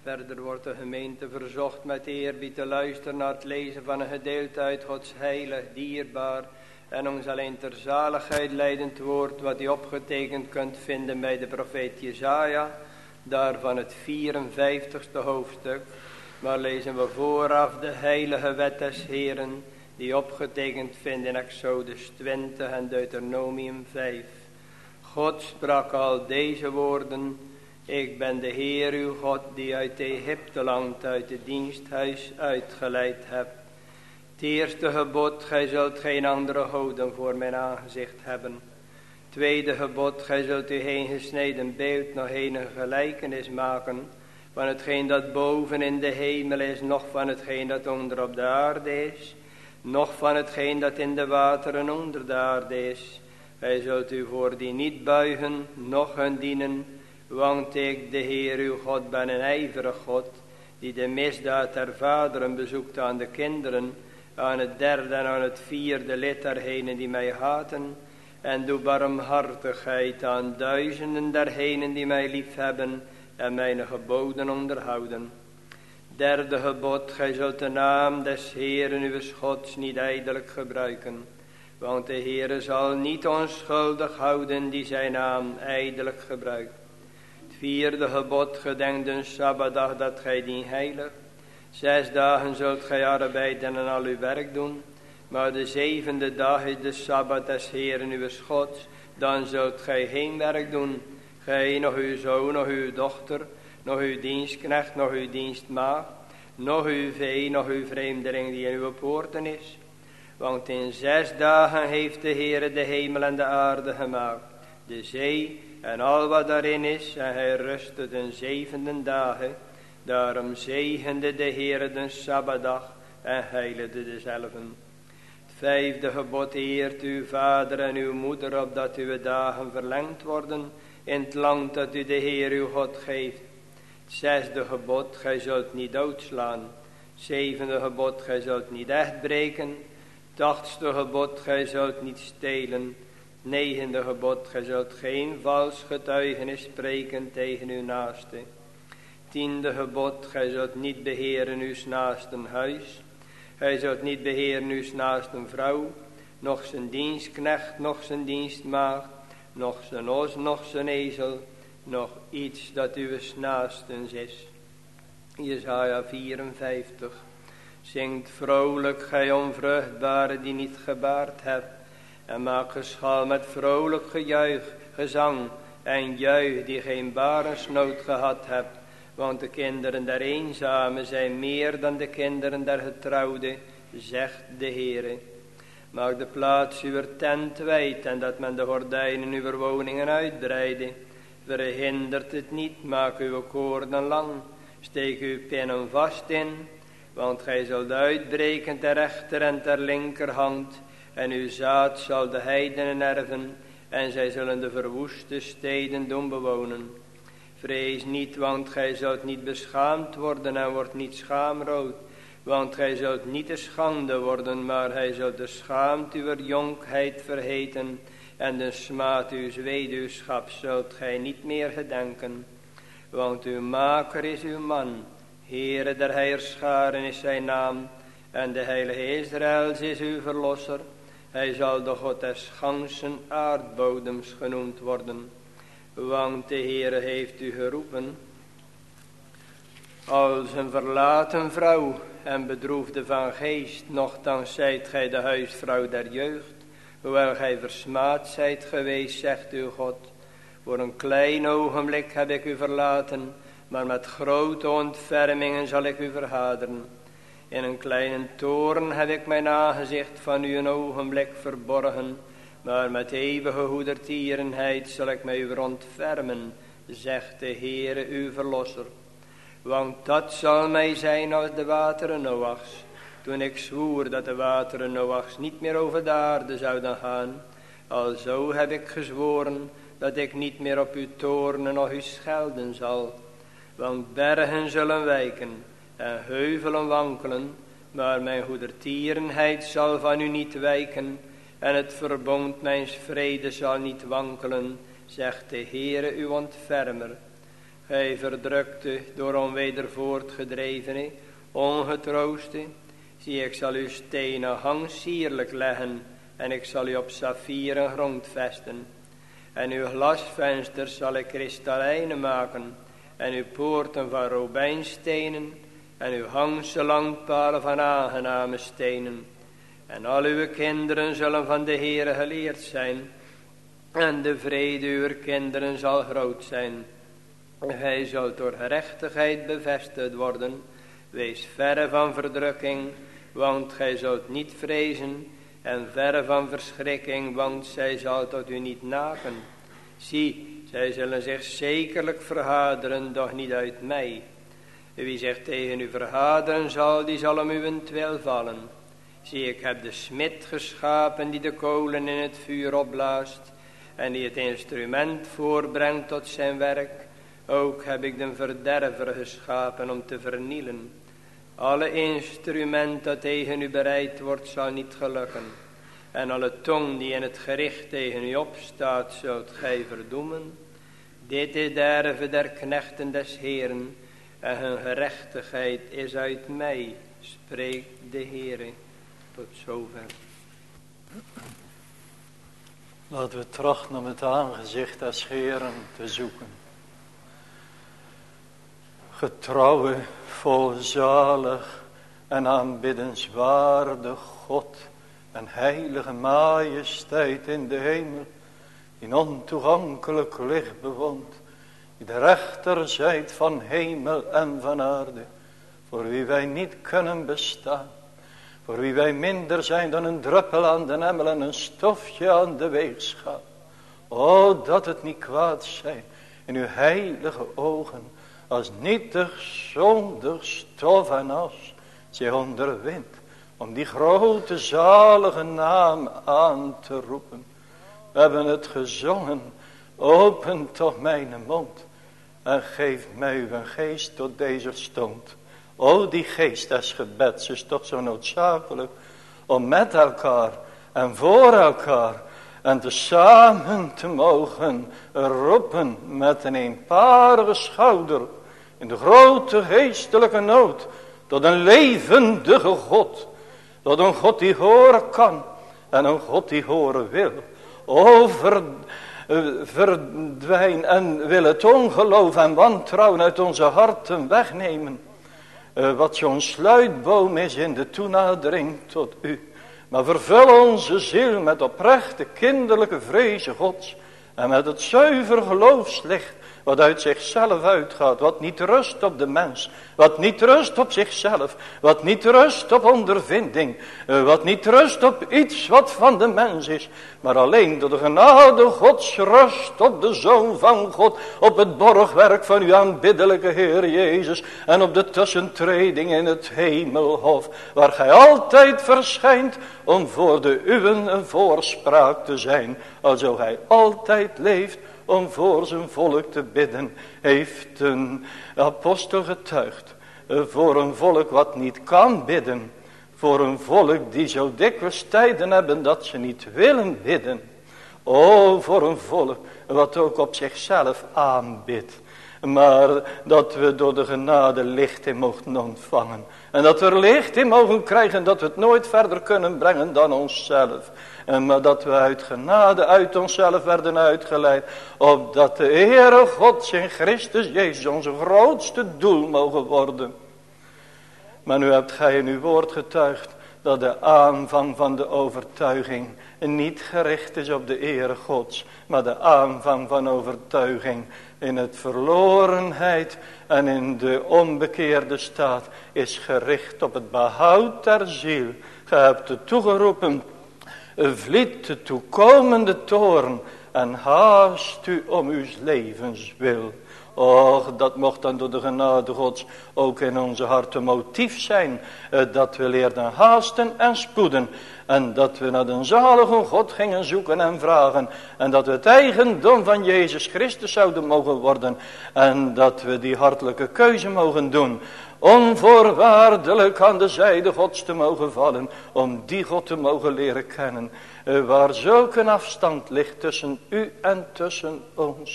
Verder wordt de gemeente verzocht met eerbied te luisteren naar het lezen van een gedeelte uit Gods heilig, dierbaar en ons alleen ter zaligheid leidend woord, wat u opgetekend kunt vinden bij de profeet Jesaja, daarvan het 54ste hoofdstuk. Maar lezen we vooraf de heilige wet des Heeren, die opgetekend vindt in Exodus 20 en Deuteronomium 5. God sprak al deze woorden: ik ben de Heer uw God, die uit Egypteland, uit het diensthuis uitgeleid heb. Het eerste gebod, gij zult geen andere goden voor mijn aangezicht hebben. Tweede gebod, gij zult u geen gesneden beeld, nog enige gelijkenis maken van hetgeen dat boven in de hemel is, noch van hetgeen dat onder op de aarde is, noch van hetgeen dat in de wateren onder de aarde is. Gij zult u voor die niet buigen, noch hun dienen, want ik, de Heer uw God, ben een ijverig God, die de misdaad der vaderen bezoekt aan de kinderen, aan het derde en aan het vierde lid dergenen die mij haten, en doe barmhartigheid aan duizenden dergenen die mij liefhebben en mijn geboden onderhouden. Derde gebod, gij zult de naam des Heeren uw Gods niet ijdelijk gebruiken, want de Heere zal niet onschuldig houden die zijn naam ijdelijk gebruikt. Het vierde gebod, gedenk de Sabbatdag dat gij dien heilig. 6 dagen zult gij arbeiden en al uw werk doen, maar de 7e dag is de Sabbat des Heeren uw Gods, dan zult gij geen werk doen, gij, nog uw zoon, nog uw dochter, nog uw dienstknecht, nog uw dienstmaagd, nog uw vee, nog uw vreemdeling die in uw poorten is. Want in 6 dagen heeft de Heere de hemel en de aarde gemaakt, de zee en al wat daarin is, en hij rustte de 7e dagen. Daarom zegende de Heere de Sabbatdag en heiligde dezelve. Het 5e gebod, eert uw vader en uw moeder, opdat uw dagen verlengd worden in het land dat u de Heer uw God geeft. Het 6e gebod, gij zult niet doodslaan. 7e gebod, gij zult niet echt breken. Het 8e gebod, gij zult niet stelen. 9e gebod, gij zult geen vals getuigenis spreken tegen uw naaste. 10e gebod, gij zult niet beheren uw naasten huis. Gij zult niet beheren uw naasten vrouw, noch zijn dienstknecht, noch zijn dienstmaagd, noch zijn os, noch zijn ezel, nog iets dat uw naastens is. Jesaja 54. Zingt vrolijk, gij onvruchtbare die niet gebaard hebt, en maak geschal met vrolijk gejuich, gezang en juich die geen barensnood gehad hebt. Want de kinderen der eenzamen zijn meer dan de kinderen der getrouwden, zegt de Heere. Maak de plaats uw tent wijd en dat men de gordijnen uw woningen uitbreide. Verhindert het niet, maak uw koorden lang, steek uw pinnen vast in. Want gij zult uitbreken ter rechter en ter linkerhand, en uw zaad zal de heidenen erven, en zij zullen de verwoeste steden doen bewonen. Vrees niet, want gij zult niet beschaamd worden en wordt niet schaamrood. Want gij zult niet de schande worden, maar hij zult de schaamte uw jonkheid vergeten. En de smaad uw weduwschap zult gij niet meer gedenken. Want uw maker is uw man, Heere der heerscharen is zijn naam. En de heilige Israëls is uw verlosser. Hij zal de God des ganzen aardbodems genoemd worden. Want de Heere heeft u geroepen als een verlaten vrouw en bedroefde van geest, nochtans zijt gij de huisvrouw der jeugd. Hoewel gij versmaad zijt geweest, zegt uw God. Voor een klein ogenblik heb ik u verlaten, maar met grote ontfermingen zal ik u vergaderen. In een kleine toorn heb ik mijn aangezicht van u een ogenblik verborgen, maar met eeuwige goedertierenheid zal ik mij u ontfermen, zegt de Heere uw verlosser. Want dat zal mij zijn als de wateren Noachs, toen ik zwoer dat de wateren Noachs niet meer over de aarde zouden gaan. Alzo heb ik gezworen dat ik niet meer op u toornen of u schelden zal. Want bergen zullen wijken en heuvelen wankelen, maar mijn goedertierenheid zal van u niet wijken, en het verbond mijns vrede zal niet wankelen, zegt de Heere uw ontfermer. Gij verdrukte, door onweder voortgedrevene, ongetrooste. Zie, ik zal uw stenen hang sierlijk leggen, en ik zal u op saffieren grond vesten. En uw glasvensters zal ik kristallijnen maken, en uw poorten van robijnstenen, en uw hangse langpalen van aangename stenen. En al uw kinderen zullen van de Heere geleerd zijn, en de vrede uw kinderen zal groot zijn. Gij zult door gerechtigheid bevestigd worden. Wees verre van verdrukking, want gij zult niet vrezen, en verre van verschrikking, want zij zal tot u niet naken. Zie, zij zullen zich zekerlijk vergaderen, doch niet uit mij. Wie zich tegen u vergaderen zal, die zal om uwentwil vallen. Zie, ik heb de smid geschapen die de kolen in het vuur opblaast, en die het instrument voorbrengt tot zijn werk. Ook heb ik de verderver geschapen om te vernielen. Alle instrument dat tegen u bereid wordt, zal niet gelukken. En alle tong die in het gericht tegen u opstaat, zult gij verdoemen. Dit is de erve der knechten des Heeren, en hun gerechtigheid is uit mij, spreekt de Heere. Tot zover. Laten we trachten om het aangezicht des Heeren te zoeken. Getrouwe, volzalig en aanbiddenswaardig God en heilige majesteit in de hemel, die ontoegankelijk licht bewoont, die de rechter zijt van hemel en van aarde, voor wie wij niet kunnen bestaan, voor wie wij minder zijn dan een druppel aan de emmer en een stofje aan de weegschaal. O, dat het niet kwaad zijn in uw heilige ogen, als nietig, zondig, stof en as zich onderwint, om die grote zalige naam aan te roepen. We hebben het gezongen, open toch mijn mond, en geef mij uw geest tot deze stond. O, die geest des gebeds is toch zo noodzakelijk, om met elkaar en voor elkaar en tezamen te mogen roepen met een eenparige schouder in de grote geestelijke nood, tot een levendige God, tot een God die horen kan en een God die horen wil. O, verdwijn en wil het ongeloof en wantrouwen uit onze harten wegnemen, wat zo'n sluitboom is in de toenadering tot u. Maar vervul onze ziel met oprechte kinderlijke vrezen Gods, en met het zuiver geloofslicht wat uit zichzelf uitgaat, wat niet rust op de mens, wat niet rust op zichzelf, wat niet rust op ondervinding, wat niet rust op iets wat van de mens is, maar alleen door de genade Gods rust op de Zoon van God, op het borgwerk van uw aanbiddelijke Heer Jezus en op de tussentreding in het hemelhof, waar gij altijd verschijnt om voor de uwen een voorspraak te zijn, alzo gij altijd leeft om voor zijn volk te bidden, heeft een apostel getuigd. Voor een volk wat niet kan bidden. Voor een volk die zo dikwijls tijden hebben dat ze niet willen bidden. O, voor een volk wat ook op zichzelf aanbidt. Maar dat we door de genade licht in mogen ontvangen. En dat we er licht in mogen krijgen, dat we het nooit verder kunnen brengen dan onszelf. Maar dat we uit genade uit onszelf werden uitgeleid, opdat de Heere God in Christus Jezus onze grootste doel mogen worden. Maar nu hebt gij in uw woord getuigd dat de aanvang van de overtuiging niet gericht is op de Heere Gods, maar de aanvang van overtuiging in het verlorenheid en in de onbekeerde staat is gericht op het behoud der ziel. Gij hebt het toegeroepen, vliet de toekomende toorn en haast u om uw levens wil. Och, dat mocht dan door de genade Gods ook in onze harten motief zijn, dat we leerden haasten en spoeden, en dat we naar de zalige God gingen zoeken en vragen, en dat we het eigendom van Jezus Christus zouden mogen worden, en dat we die hartelijke keuze mogen doen, onvoorwaardelijk aan de zijde Gods te mogen vallen, om die God te mogen leren kennen, waar zulk een afstand ligt tussen u en tussen ons.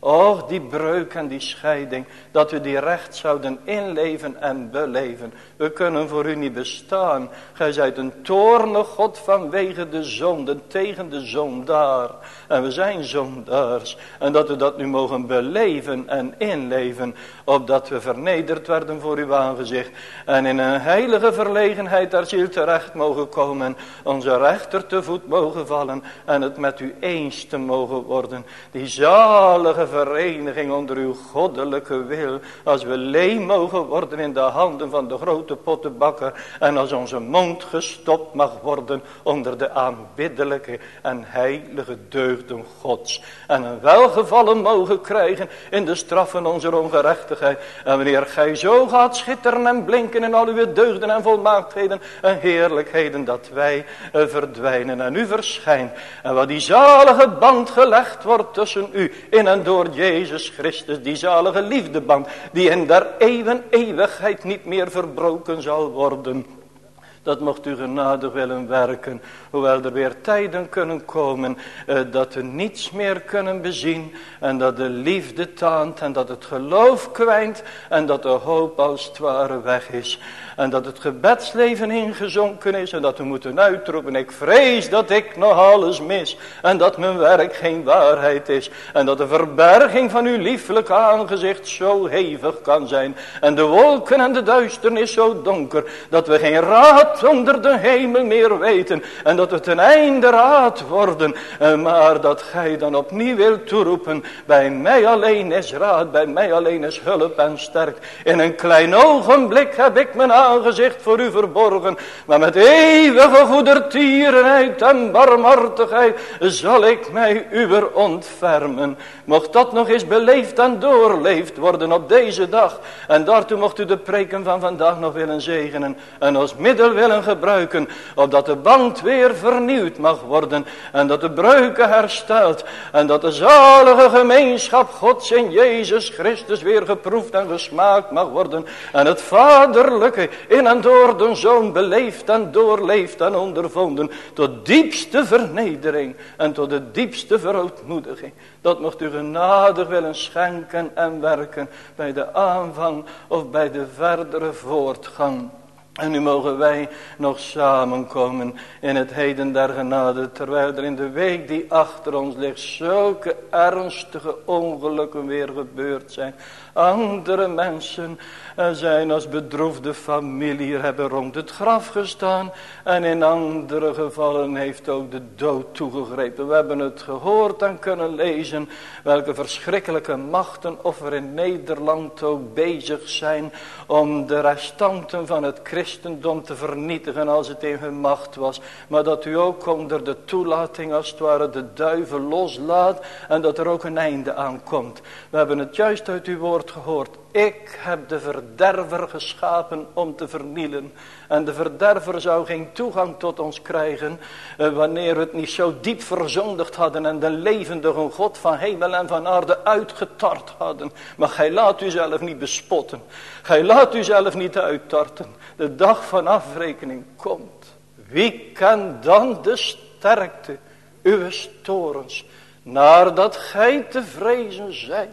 Och, die breuk en die scheiding, dat we die recht zouden inleven en beleven. We kunnen voor u niet bestaan. Gij zijt een toornig God vanwege de zonden, tegen de zondaar. En we zijn zondaars. En dat we dat nu mogen beleven en inleven, opdat we vernederd werden voor uw aangezicht. En in een heilige verlegenheid der ziel terecht mogen komen. Onze rechter te voet mogen vallen en het met u eens te mogen worden. Die zalige vereniging onder uw goddelijke wil. Als we leem mogen worden in de handen van de grote pottenbakker. En als onze mond gestopt mag worden onder de aanbiddelijke en heilige deugden Gods. En een welgevallen mogen krijgen in de straffen onze ongerechtigheid. En wanneer gij zo gaat schitteren en blinken in al uw deugden en volmaaktheden en heerlijkheden, dat wij verdwijnen en u verschijnt. En wat die zalige band gelegd wordt tussen u in en door Jezus Christus, die zalige liefdeband, die in der eeuwen eeuwigheid niet meer verbroken zal worden. Dat mocht u genadig willen werken. Hoewel er weer tijden kunnen komen. Dat we niets meer kunnen bezien. En dat de liefde taant. En dat het geloof kwijnt. En dat de hoop als het ware weg is. En dat het gebedsleven ingezonken is. En dat we moeten uitroepen. Ik vrees dat ik nog alles mis. En dat mijn werk geen waarheid is. En dat de verberging van uw lieflijk aangezicht zo hevig kan zijn. En de wolken en de duisternis zo donker. Dat we geen raad onder de hemel meer weten. En dat we ten einde raad worden. Maar dat gij dan opnieuw wilt toeroepen. Bij mij alleen is raad. Bij mij alleen is hulp en sterk. In een klein ogenblik heb ik mijn aangezicht voor u verborgen. Maar met eeuwige goedertierenheid en barmhartigheid zal ik mij uwer ontfermen. Mocht dat nog eens beleefd en doorleefd worden op deze dag. En daartoe mocht u de preken van vandaag nog willen zegenen. En als middel willen gebruiken, opdat de band weer vernieuwd mag worden en dat de breuken herstelt en dat de zalige gemeenschap Gods in Jezus Christus weer geproefd en gesmaakt mag worden en het vaderlijke in en door de Zoon beleefd en doorleefd en ondervonden tot diepste vernedering en tot de diepste verootmoediging. Dat mocht u genadig willen schenken en werken bij de aanvang of bij de verdere voortgang. En nu mogen wij nog samenkomen in het heden der genade, terwijl er in de week die achter ons ligt zulke ernstige ongelukken weer gebeurd zijn. Andere mensen zijn als bedroefde familie, hebben rond het graf gestaan. En in andere gevallen heeft ook de dood toegegrepen. We hebben het gehoord en kunnen lezen welke verschrikkelijke machten of er in Nederland ook bezig zijn om de restanten van het christendom te vernietigen als het in hun macht was. Maar dat u ook onder de toelating als het ware de duivel loslaat en dat er ook een einde aan komt. We hebben het juist uit uw woord gehoord. Ik heb de verderver geschapen om te vernielen. En de verderver zou geen toegang tot ons krijgen wanneer we het niet zo diep verzondigd hadden en de levendige God van hemel en van aarde uitgetart hadden. Maar gij laat u zelf niet bespotten. Gij laat u zelf niet uittarten. De dag van afrekening komt. Wie kent dan de sterkte uw torens, nadat gij te vrezen zijt?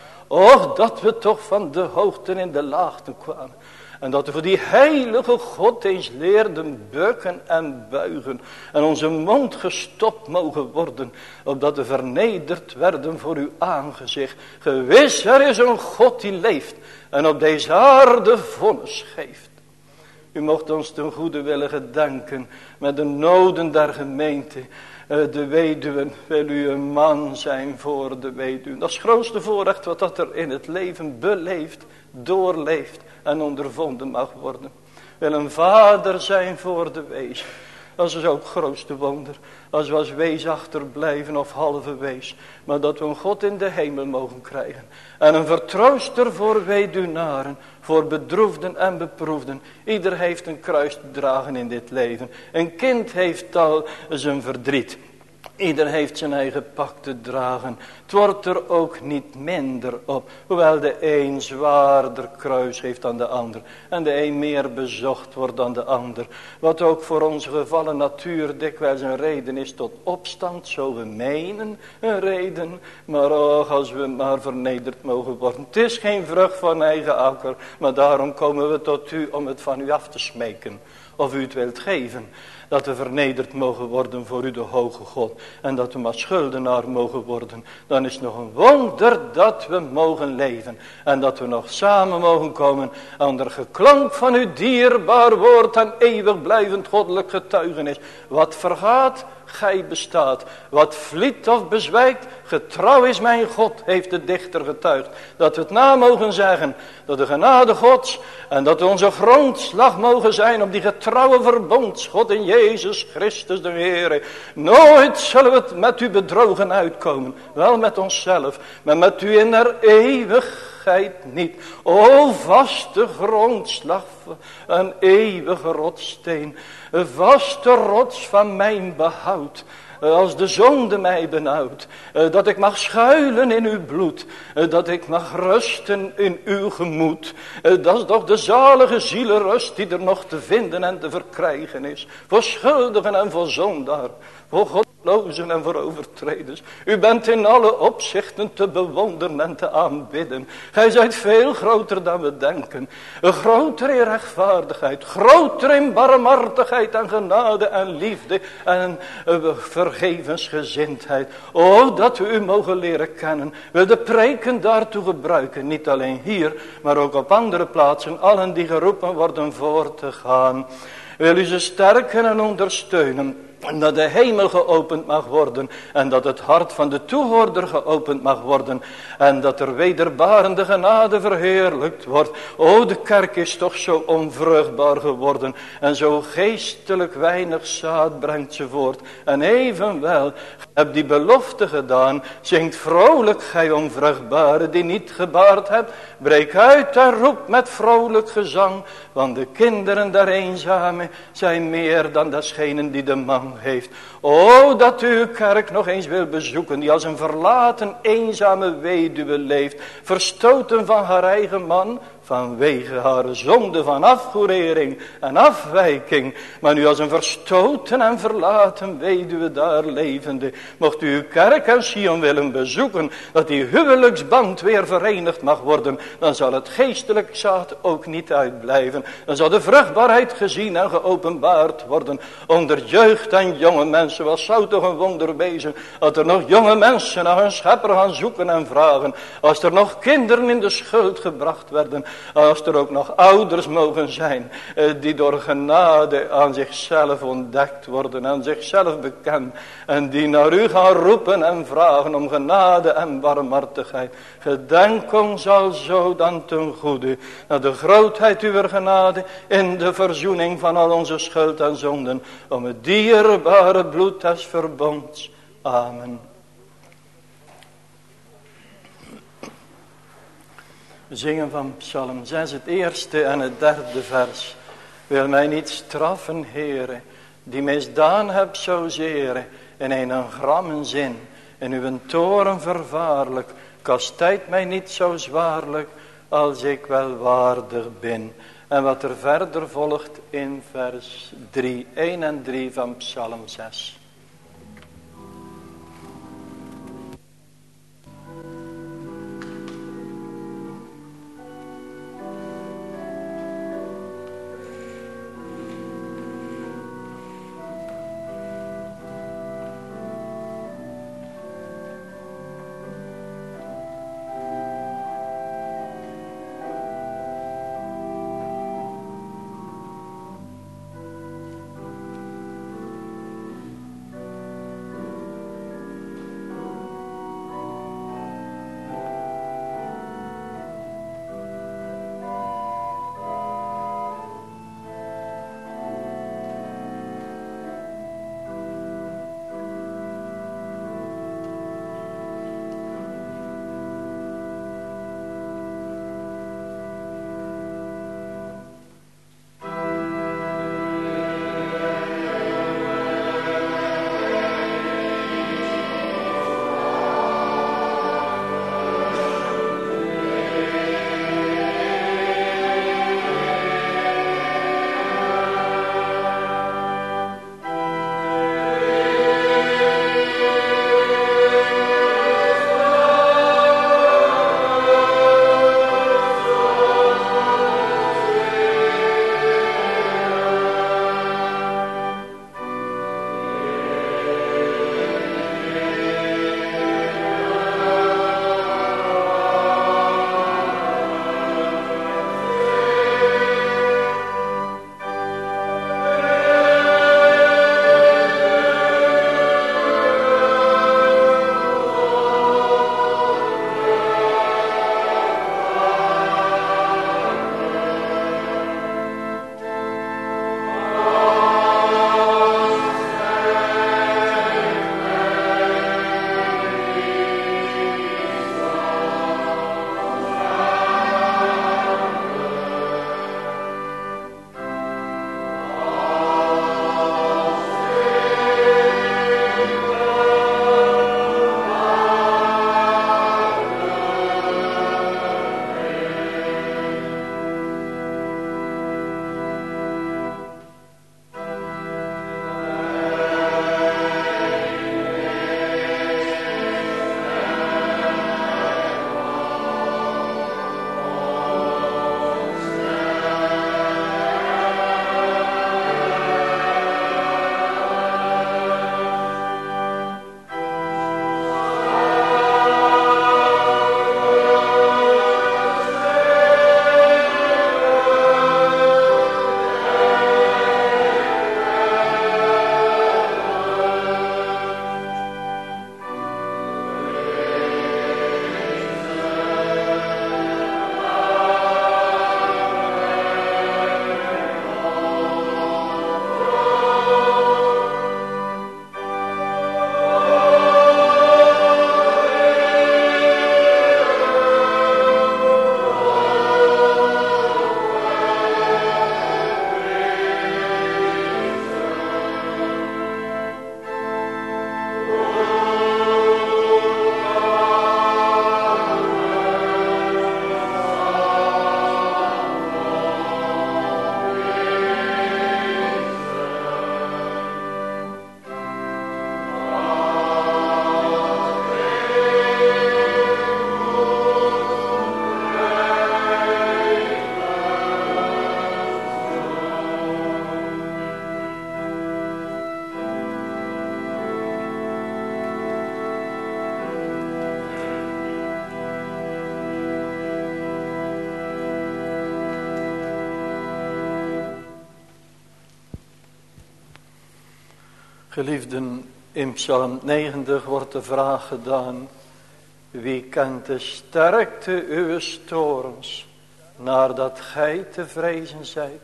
Och, dat we toch van de hoogten in de laagten kwamen. En dat we voor die heilige God eens leerden bukken en buigen. En onze mond gestopt mogen worden. Opdat we vernederd werden voor uw aangezicht. Gewis, er is een God die leeft. En op deze aarde vonnis geeft. U mocht ons ten goede willen gedenken. Met de noden der gemeente. De weduwen, wil u een man zijn voor de weduwen. Dat is het grootste voorrecht wat dat er in het leven beleefd, doorleefd en ondervonden mag worden. Wil een vader zijn voor de wees. Dat is ook het grootste wonder. Als we als wees achterblijven of halve wees. Maar dat we een God in de hemel mogen krijgen. En een vertrooster voor weduwnaren. Voor bedroefden en beproefden. Ieder heeft een kruis te dragen in dit leven. Een kind heeft al zijn verdriet. Ieder heeft zijn eigen pak te dragen. Het wordt er ook niet minder op. Hoewel de een zwaarder kruis heeft dan de ander. En de een meer bezocht wordt dan de ander. Wat ook voor onze gevallen natuur dikwijls een reden is tot opstand. Zo we menen een reden. Maar och, als we maar vernederd mogen worden. Het is geen vrucht van eigen akker. Maar daarom komen we tot u om het van u af te smeken. Of u het wilt geven. Dat we vernederd mogen worden voor u de hoge God. En dat we maar schuldenaar mogen worden. Dan is het nog een wonder dat we mogen leven. En dat we nog samen mogen komen onder geklank van uw dierbaar woord en eeuwig blijvend goddelijk getuigenis. Wat vergaat, gij bestaat. Wat vliet of bezwijkt, getrouw is mijn God, heeft de dichter getuigd. Dat we het na mogen zeggen, dat de genade Gods en dat we onze grondslag mogen zijn op die getrouwe verbondsgod in Jezus Christus de Heer. Nooit zullen we het met u bedrogen uitkomen. Wel met onszelf, maar met u in der eeuwigheid niet. O vaste grondslag, een eeuwige rotssteen. Een vaste rots van mijn behoud. Als de zonde mij benauwt. Dat ik mag schuilen in uw bloed. Dat ik mag rusten in uw gemoed. Dat is toch de zalige zielenrust die er nog te vinden en te verkrijgen is. Voor schuldigen en voor zondaar. Voor godlozen en voor overtreders. U bent in alle opzichten te bewonderen en te aanbidden. Gij zijt veel groter dan we denken. Groter in rechtvaardigheid. Groter in barmhartigheid en genade en liefde. En vergevensgezindheid. O, dat we u mogen leren kennen. Wil de preken daartoe gebruiken. Niet alleen hier, maar ook op andere plaatsen. Allen die geroepen worden voor te gaan. Wil u ze sterken en ondersteunen. En dat de hemel geopend mag worden. En dat het hart van de toehoorder geopend mag worden. En dat er wederbarende genade verheerlijkt wordt. O, de kerk is toch zo onvruchtbaar geworden. En zo geestelijk weinig zaad brengt ze voort. En evenwel, heb die belofte gedaan. Zingt vrolijk gij onvruchtbare die niet gebaard hebt. Breek uit en roep met vrolijk gezang. Want de kinderen der eenzame zijn meer dan desgenen die de man heeft. O, dat uw kerk nog eens wil bezoeken, die als een verlaten, eenzame weduwe leeft, verstoten van haar eigen man, vanwege haar zonde van afgoedering en afwijking, maar nu als een verstoten en verlaten weduwe daar levende, mocht u uw kerk en Sion willen bezoeken, dat die huwelijksband weer verenigd mag worden, dan zal het geestelijk zaad ook niet uitblijven. Dan zal de vruchtbaarheid gezien en geopenbaard worden onder jeugd en jonge mensen. Wat zou toch een wonder wezen, dat er nog jonge mensen naar hun schepper gaan zoeken en vragen, als er nog kinderen in de schuld gebracht werden, als er ook nog ouders mogen zijn, die door genade aan zichzelf ontdekt worden, aan zichzelf bekend, en die naar u gaan roepen en vragen om genade en barmhartigheid. Gedenk ons alzo dan ten goede, naar de grootheid uw genade, in de verzoening van al onze schuld en zonden, om het dierbare bloed des verbonds. Amen. We zingen van Psalm 6, het eerste en het derde vers. Wil mij niet straffen, Heere, die misdaan heb zo zere, in een grammen zin, in uw toren vervaarlijk, kastijd mij niet zo zwaarlijk, als ik wel waardig ben. En wat er verder volgt in vers 3, 1 en 3 van Psalm 6. Geliefden, in Psalm 90 wordt de vraag gedaan: wie kent de sterkte uw torens, nadat gij te vrezen zijt?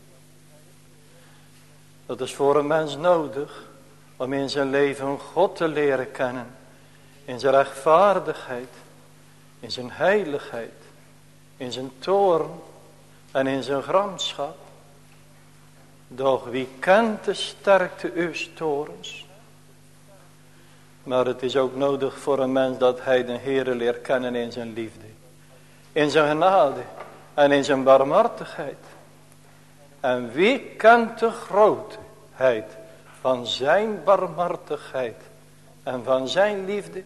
Dat is voor een mens nodig om in zijn leven God te leren kennen, in zijn rechtvaardigheid, in zijn heiligheid, in zijn toorn en in zijn gramschap. Doch wie kent de sterkte uw torens? Maar het is ook nodig voor een mens dat hij de Heere leert kennen in zijn liefde, in zijn genade en in zijn barmhartigheid. En wie kent de grootheid van zijn barmhartigheid en van zijn liefde?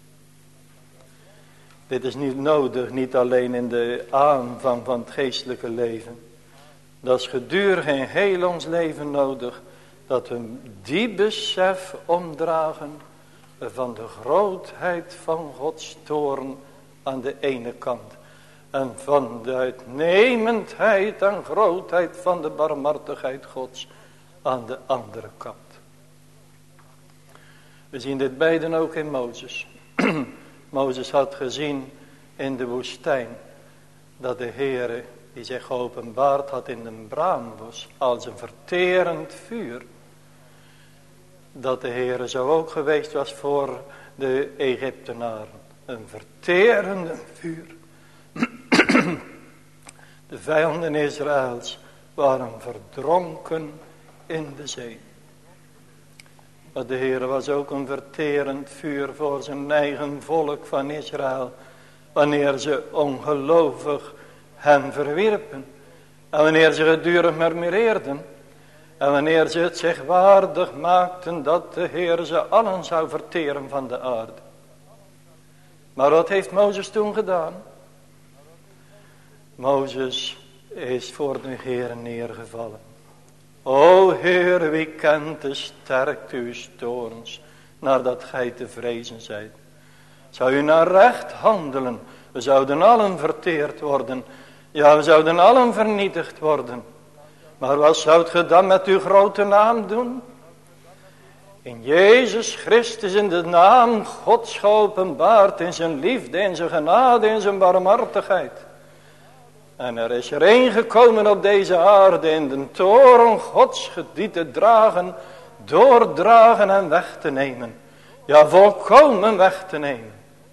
Dit is niet nodig, niet alleen in de aanvang van het geestelijke leven. Dat is gedurende in heel ons leven nodig, dat we die besef omdragen van de grootheid van Gods toorn aan de ene kant. En van de uitnemendheid en grootheid van de barmhartigheid Gods aan de andere kant. We zien dit beiden ook in Mozes. Mozes had gezien in de woestijn dat de Heere die zich geopenbaard had in een braambos als een verterend vuur. Dat de Heere zo ook geweest was voor de Egyptenaren. Een verterende vuur. De vijanden Israëls waren verdronken in de zee. Maar de Heere was ook een verterend vuur voor zijn eigen volk van Israël. Wanneer ze ongelovig hem verwierpen. En wanneer ze gedurig murmureerden. En wanneer ze het zich waardig maakten dat de Heer ze allen zou verteren van de aarde. Maar wat heeft Mozes toen gedaan? Mozes is voor de Heer neergevallen. O Heer, wie kent de sterkte uw torens, nadat gij te vrezen zijt. Zou u naar recht handelen, we zouden allen verteerd worden. Ja, we zouden allen vernietigd worden. Maar wat zoudt ge dan met uw grote naam doen? In Jezus Christus, in de naam Gods geopenbaard, in zijn liefde, in zijn genade, in zijn barmhartigheid. En er is er een gekomen op deze aarde in de toren Gods die te dragen, doordragen en weg te nemen. Ja, volkomen weg te nemen.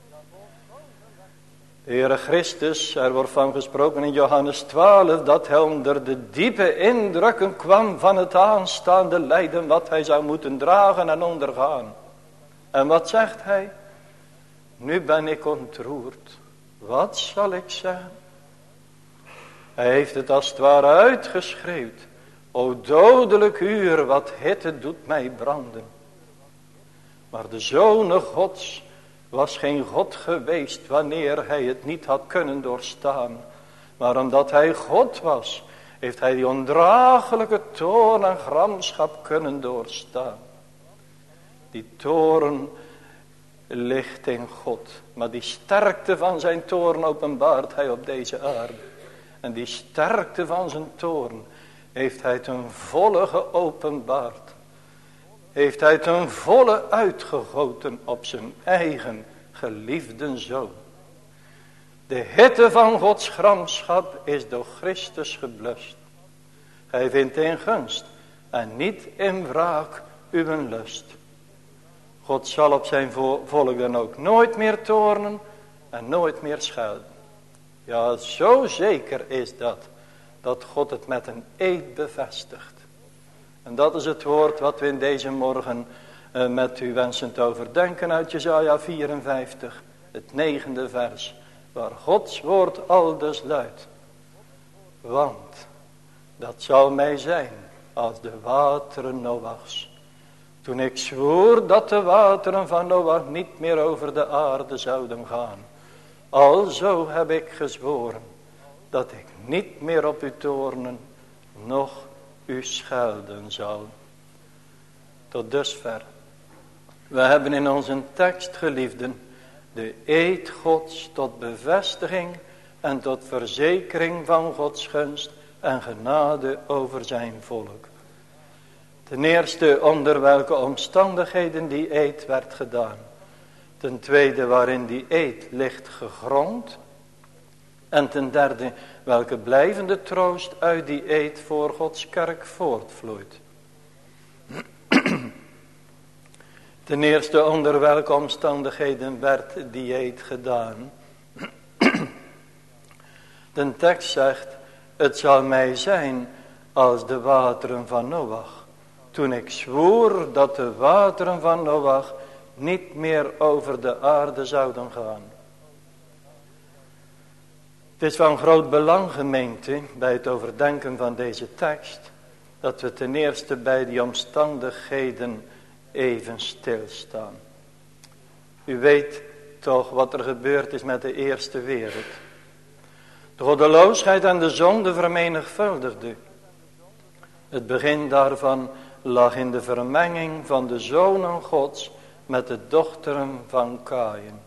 De Heere Christus, er wordt van gesproken in Johannes 12, dat hij onder de diepe indrukken kwam van het aanstaande lijden wat hij zou moeten dragen en ondergaan. En wat zegt hij? Nu ben ik ontroerd. Wat zal ik zeggen? Hij heeft het als het ware uitgeschreeuwd. O dodelijk uur, wat hitte doet mij branden. Maar de Zoon Gods was geen God geweest wanneer hij het niet had kunnen doorstaan. Maar omdat hij God was, heeft hij die ondraaglijke toorn en gramschap kunnen doorstaan. Die toorn ligt in God, maar die sterkte van zijn toorn openbaart hij op deze aarde. En die sterkte van zijn toorn heeft hij ten volle geopenbaard. Heeft hij ten volle uitgegoten op zijn eigen geliefde Zoon. De hitte van Gods gramschap is door Christus geblust. Hij vindt in gunst en niet in wraak uw lust. God zal op zijn volk dan ook nooit meer toornen en nooit meer schelden. Ja, zo zeker is dat God het met een eed bevestigt. En dat is het woord wat we in deze morgen met u wensen te overdenken uit Jesaja 54, het 9e vers, waar Gods woord aldus luidt. Want dat zal mij zijn als de wateren Noachs. Toen ik zwoer dat de wateren van Noach niet meer over de aarde zouden gaan. Alzo heb ik gezworen dat ik niet meer op u toornen, noch u schelden zal. Tot dusver. We hebben in onze tekst, geliefden, de eed Gods tot bevestiging en tot verzekering van Gods gunst en genade over zijn volk. Ten eerste onder welke omstandigheden die eed werd gedaan. Ten tweede waarin die eed ligt gegrond. En ten derde welke blijvende troost uit die eed voor Gods kerk voortvloeit. Ten eerste onder welke omstandigheden werd die eed gedaan. De tekst zegt, het zal mij zijn als de wateren van Noach. Toen ik zwoer dat de wateren van Noach niet meer over de aarde zouden gaan. Het is van groot belang, gemeente, bij het overdenken van deze tekst, dat we ten eerste bij die omstandigheden even stilstaan. U weet toch wat er gebeurd is met de eerste wereld. De goddeloosheid en de zonde vermenigvuldigde. Het begin daarvan lag in de vermenging van de zonen Gods met de dochteren van Kaïn.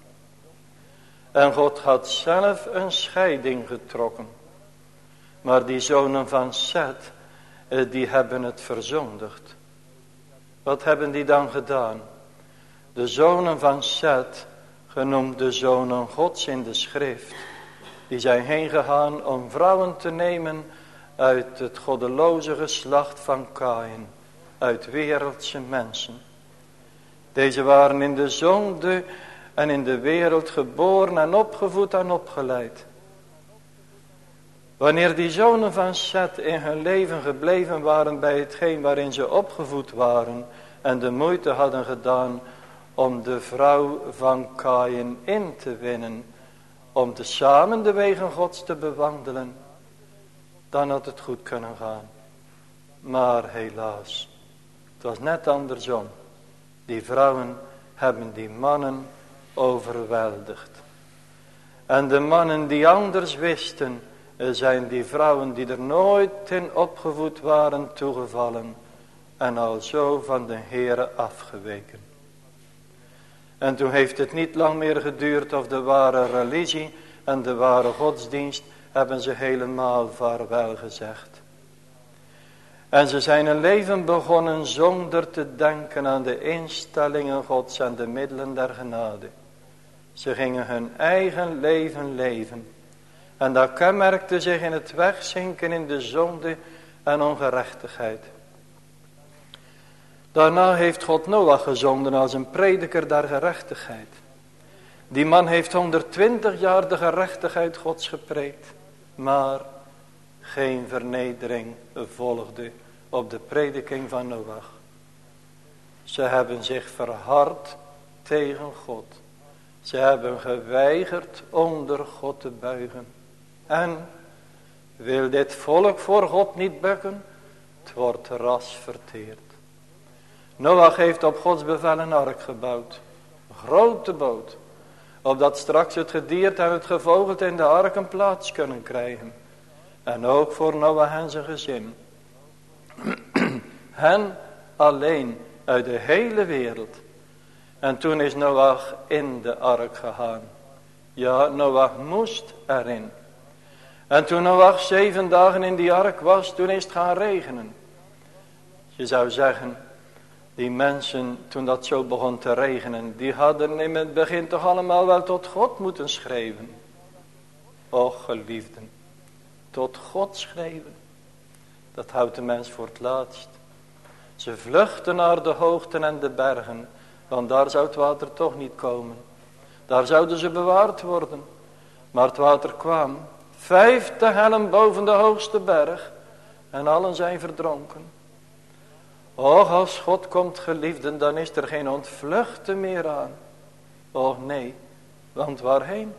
En God had zelf een scheiding getrokken. Maar die zonen van Seth, die hebben het verzondigd. Wat hebben die dan gedaan? De zonen van Seth, genoemd de zonen Gods in de schrift, die zijn heen gegaan om vrouwen te nemen uit het goddeloze geslacht van Kaïn, uit wereldse mensen. Deze waren in de zonde en in de wereld geboren en opgevoed en opgeleid. Wanneer die zonen van Seth in hun leven gebleven waren bij hetgeen waarin ze opgevoed waren en de moeite hadden gedaan om de vrouw van Kaïn in te winnen, om tezamen de wegen Gods te bewandelen, dan had het goed kunnen gaan. Maar helaas, het was net andersom. Die vrouwen hebben die mannen overweldigd. En de mannen die anders wisten, zijn die vrouwen die er nooit in opgevoed waren toegevallen en al zo van de Heere afgeweken. En toen heeft het niet lang meer geduurd of de ware religie en de ware godsdienst hebben ze helemaal vaarwel gezegd. En ze zijn een leven begonnen zonder te denken aan de instellingen Gods en de middelen der genade. Ze gingen hun eigen leven leven. En dat kenmerkte zich in het wegzinken in de zonde en ongerechtigheid. Daarna heeft God Noach gezonden als een prediker der gerechtigheid. Die man heeft 120 jaar de gerechtigheid Gods gepreekt. Maar geen vernedering volgde op de prediking van Noach. Ze hebben zich verhard tegen God. Ze hebben geweigerd onder God te buigen. En wil dit volk voor God niet bukken? Het wordt ras verteerd. Noach heeft op Gods bevel een ark gebouwd. Een grote boot. Opdat straks het gedierte en het gevogelte in de ark een plaats kunnen krijgen. En ook voor Noach en zijn gezin. Hen alleen uit de hele wereld. En toen is Noach in de ark gegaan. Ja, Noach moest erin. En toen Noach 7 dagen in die ark was, toen is het gaan regenen. Je zou zeggen, die mensen toen dat zo begon te regenen, die hadden in het begin toch allemaal wel tot God moeten schreeuwen. Och geliefden, tot God schreeuwen. Dat houdt de mens voor het laatst. Ze vluchten naar de hoogten en de bergen, want daar zou het water toch niet komen. Daar zouden ze bewaard worden. Maar het water kwam 50 ellen boven de hoogste berg en allen zijn verdronken. Och, als God komt, geliefden, dan is er geen ontvluchten meer aan. Och nee, want waarheen?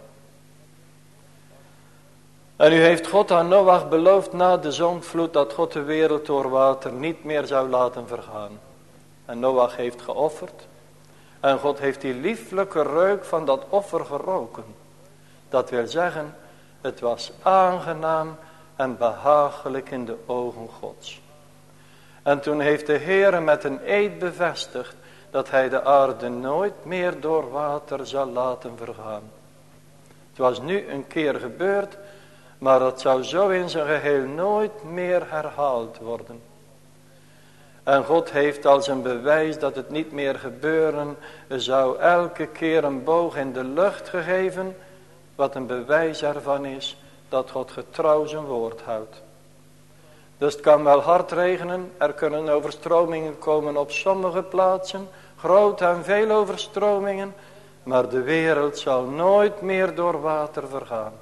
En nu heeft God aan Noach beloofd na de zondvloed dat God de wereld door water niet meer zou laten vergaan. En Noach heeft geofferd. En God heeft die lieflijke reuk van dat offer geroken. Dat wil zeggen, het was aangenaam en behagelijk in de ogen Gods. En toen heeft de Heere met een eed bevestigd dat hij de aarde nooit meer door water zal laten vergaan. Het was nu een keer gebeurd, maar dat zou zo in zijn geheel nooit meer herhaald worden. En God heeft als een bewijs dat het niet meer gebeuren zou elke keer een boog in de lucht gegeven. Wat een bewijs ervan is dat God getrouw zijn woord houdt. Dus het kan wel hard regenen. Er kunnen overstromingen komen op sommige plaatsen. Groot en veel overstromingen. Maar de wereld zal nooit meer door water vergaan.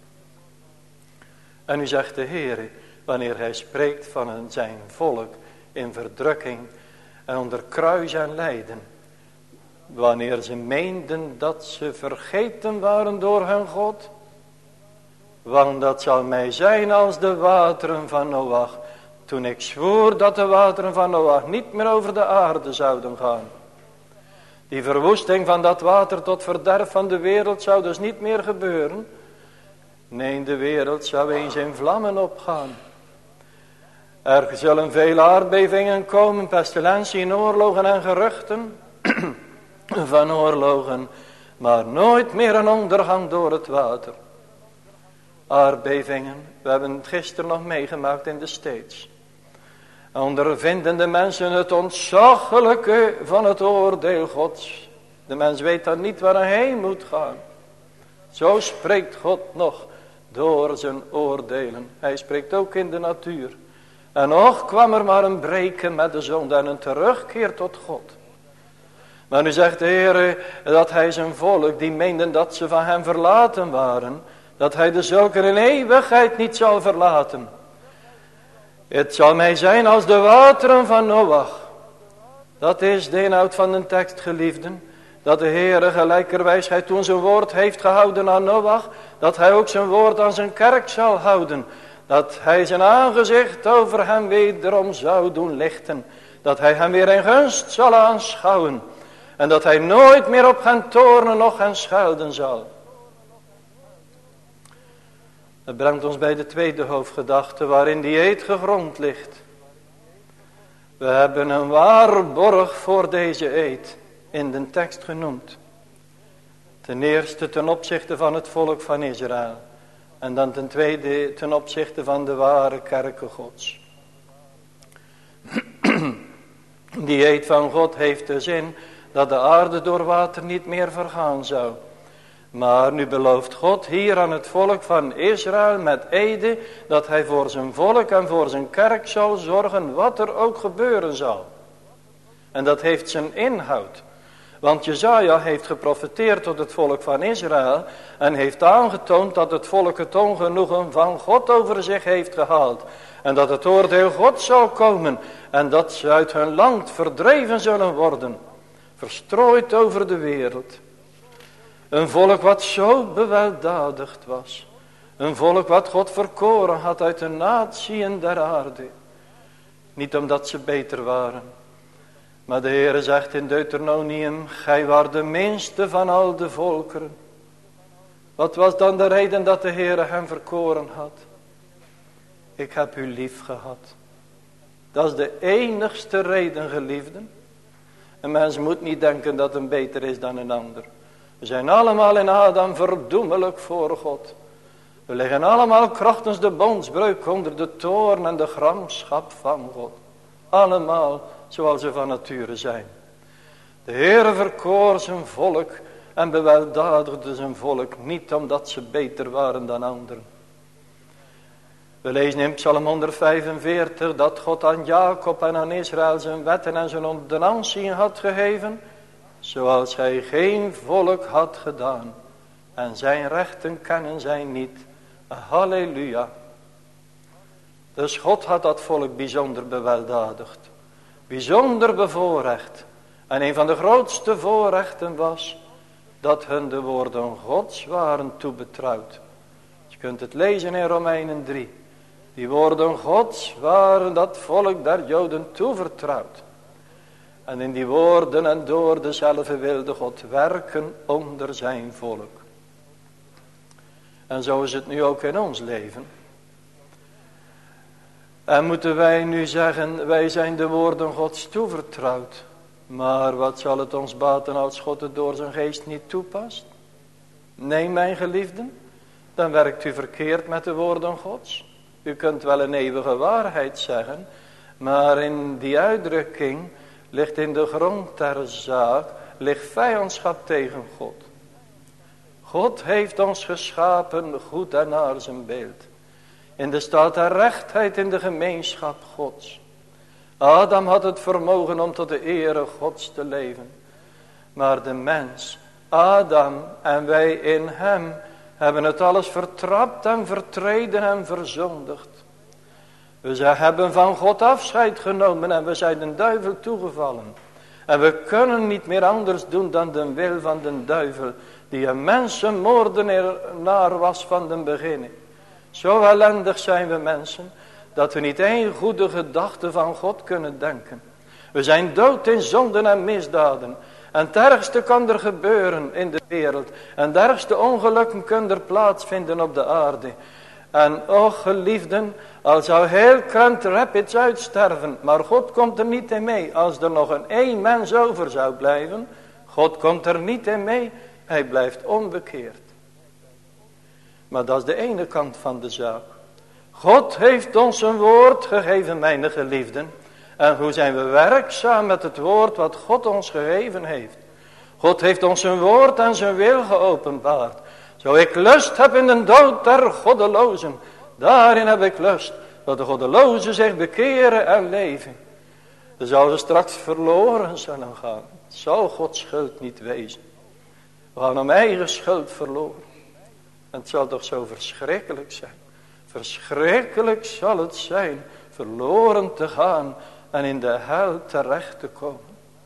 En nu zegt de Heer, wanneer hij spreekt van zijn volk in verdrukking en onder kruis en lijden. Wanneer ze meenden dat ze vergeten waren door hun God. Want dat zal mij zijn als de wateren van Noach. Toen ik zwoer dat de wateren van Noach niet meer over de aarde zouden gaan. Die verwoesting van dat water tot verderf van de wereld zou dus niet meer gebeuren. Nee, de wereld zou eens in vlammen opgaan. Er zullen vele aardbevingen komen, pestilentie, oorlogen en geruchten van oorlogen. Maar nooit meer een ondergang door het water. Aardbevingen, we hebben het gisteren nog meegemaakt in de States. Ondervinden de mensen het ontzaglijke van het oordeel Gods. De mens weet dan niet waar hij heen moet gaan. Zo spreekt God nog door zijn oordelen. Hij spreekt ook in de natuur. En och kwam er maar een breken met de zonde en een terugkeer tot God. Maar nu zegt de Heer dat hij zijn volk, die meenden dat ze van hem verlaten waren, dat hij de zulken in eeuwigheid niet zal verlaten. Het zal mij zijn als de wateren van Noach. Dat is de inhoud van de tekst, geliefden. Dat de Heere gelijkerwijs hij toen zijn woord heeft gehouden aan Noach, dat hij ook zijn woord aan zijn kerk zal houden. Dat hij zijn aangezicht over hem wederom zou doen lichten. Dat hij hem weer in gunst zal aanschouwen. En dat hij nooit meer op gaan toornen noch gaan schelden zal. Dat brengt ons bij de tweede hoofdgedachte waarin die eed gegrond ligt. We hebben een waarborg voor deze eed in de tekst genoemd. Ten eerste ten opzichte van het volk van Israël. En dan ten tweede ten opzichte van de ware kerken Gods. Die eed van God heeft de zin dat de aarde door water niet meer vergaan zou. Maar nu belooft God hier aan het volk van Israël met ede dat hij voor zijn volk en voor zijn kerk zal zorgen wat er ook gebeuren zal. En dat heeft zijn inhoud. Want Jesaja heeft geprofeteerd tot het volk van Israël en heeft aangetoond dat het volk het ongenoegen van God over zich heeft gehaald. En dat het oordeel God zal komen en dat ze uit hun land verdreven zullen worden. Verstrooid over de wereld. Een volk wat zo beweldadigd was. Een volk wat God verkoren had uit de natieën der aarde. Niet omdat ze beter waren. Maar de Heere zegt in Deuteronomium, gij waart de minste van al de volkeren. Wat was dan de reden dat de Heere hem verkoren had? Ik heb u lief gehad. Dat is de enigste reden, geliefden. Een mens moet niet denken dat een beter is dan een ander. We zijn allemaal in Adam verdoemelijk voor God. We liggen allemaal krachtens de bondsbreuk onder de toorn en de gramschap van God. Allemaal zoals ze van nature zijn. De Heere verkoor zijn volk en beweldadigde zijn volk niet omdat ze beter waren dan anderen. We lezen in Psalm 145 dat God aan Jacob en aan Israël zijn wetten en zijn ordonnantiën had gegeven, zoals hij geen volk had gedaan. En zijn rechten kennen zij niet. Halleluja. Dus God had dat volk bijzonder beweldadigd. Bijzonder bevoorrecht. En een van de grootste voorrechten was dat hun de woorden Gods waren toebetrouwd. Je kunt het lezen in Romeinen 3. Die woorden Gods waren dat volk der Joden toevertrouwd. En in die woorden en door dezelfde wilde God werken onder zijn volk. En zo is het nu ook in ons leven. En moeten wij nu zeggen, wij zijn de woorden Gods toevertrouwd. Maar wat zal het ons baten als God het door zijn geest niet toepast? Nee, mijn geliefden, dan werkt u verkeerd met de woorden Gods. U kunt wel een eeuwige waarheid zeggen, Maar in die uitdrukking ligt in de grond der zaak, ligt vijandschap tegen God. God heeft ons geschapen goed en naar zijn beeld. In de staat der rechtheid in de gemeenschap Gods. Adam had het vermogen om tot de ere Gods te leven. Maar de mens, Adam en wij in hem, hebben het alles vertrapt en vertreden en verzondigd. We hebben van God afscheid genomen en we zijn de duivel toegevallen. En we kunnen niet meer anders doen dan de wil van de duivel, die een mensenmoordenaar was van den beginning. Zo ellendig zijn we mensen, dat we niet één goede gedachte van God kunnen denken. We zijn dood in zonden en misdaden. En het ergste kan er gebeuren in de wereld. En de ergste ongelukken kunnen er plaatsvinden op de aarde. En och geliefden, al zou heel Grand Rapids uitsterven, maar God komt er niet in mee. Als er nog één mens over zou blijven, God komt er niet in mee. Hij blijft onbekeerd. Maar dat is de ene kant van de zaak. God heeft ons een woord gegeven, mijn geliefden. En hoe zijn we werkzaam met het woord wat God ons gegeven heeft? God heeft ons zijn woord en zijn wil geopenbaard. Zo ik lust heb in de dood der goddelozen, daarin heb ik lust, dat de goddelozen zich bekeren en leven. Dan zouden ze straks verloren zullen gaan. Het zou Gods schuld niet wezen. We gaan om eigen schuld verloren. En het zal toch zo verschrikkelijk zijn. Verschrikkelijk zal het zijn verloren te gaan en in de hel terecht te komen.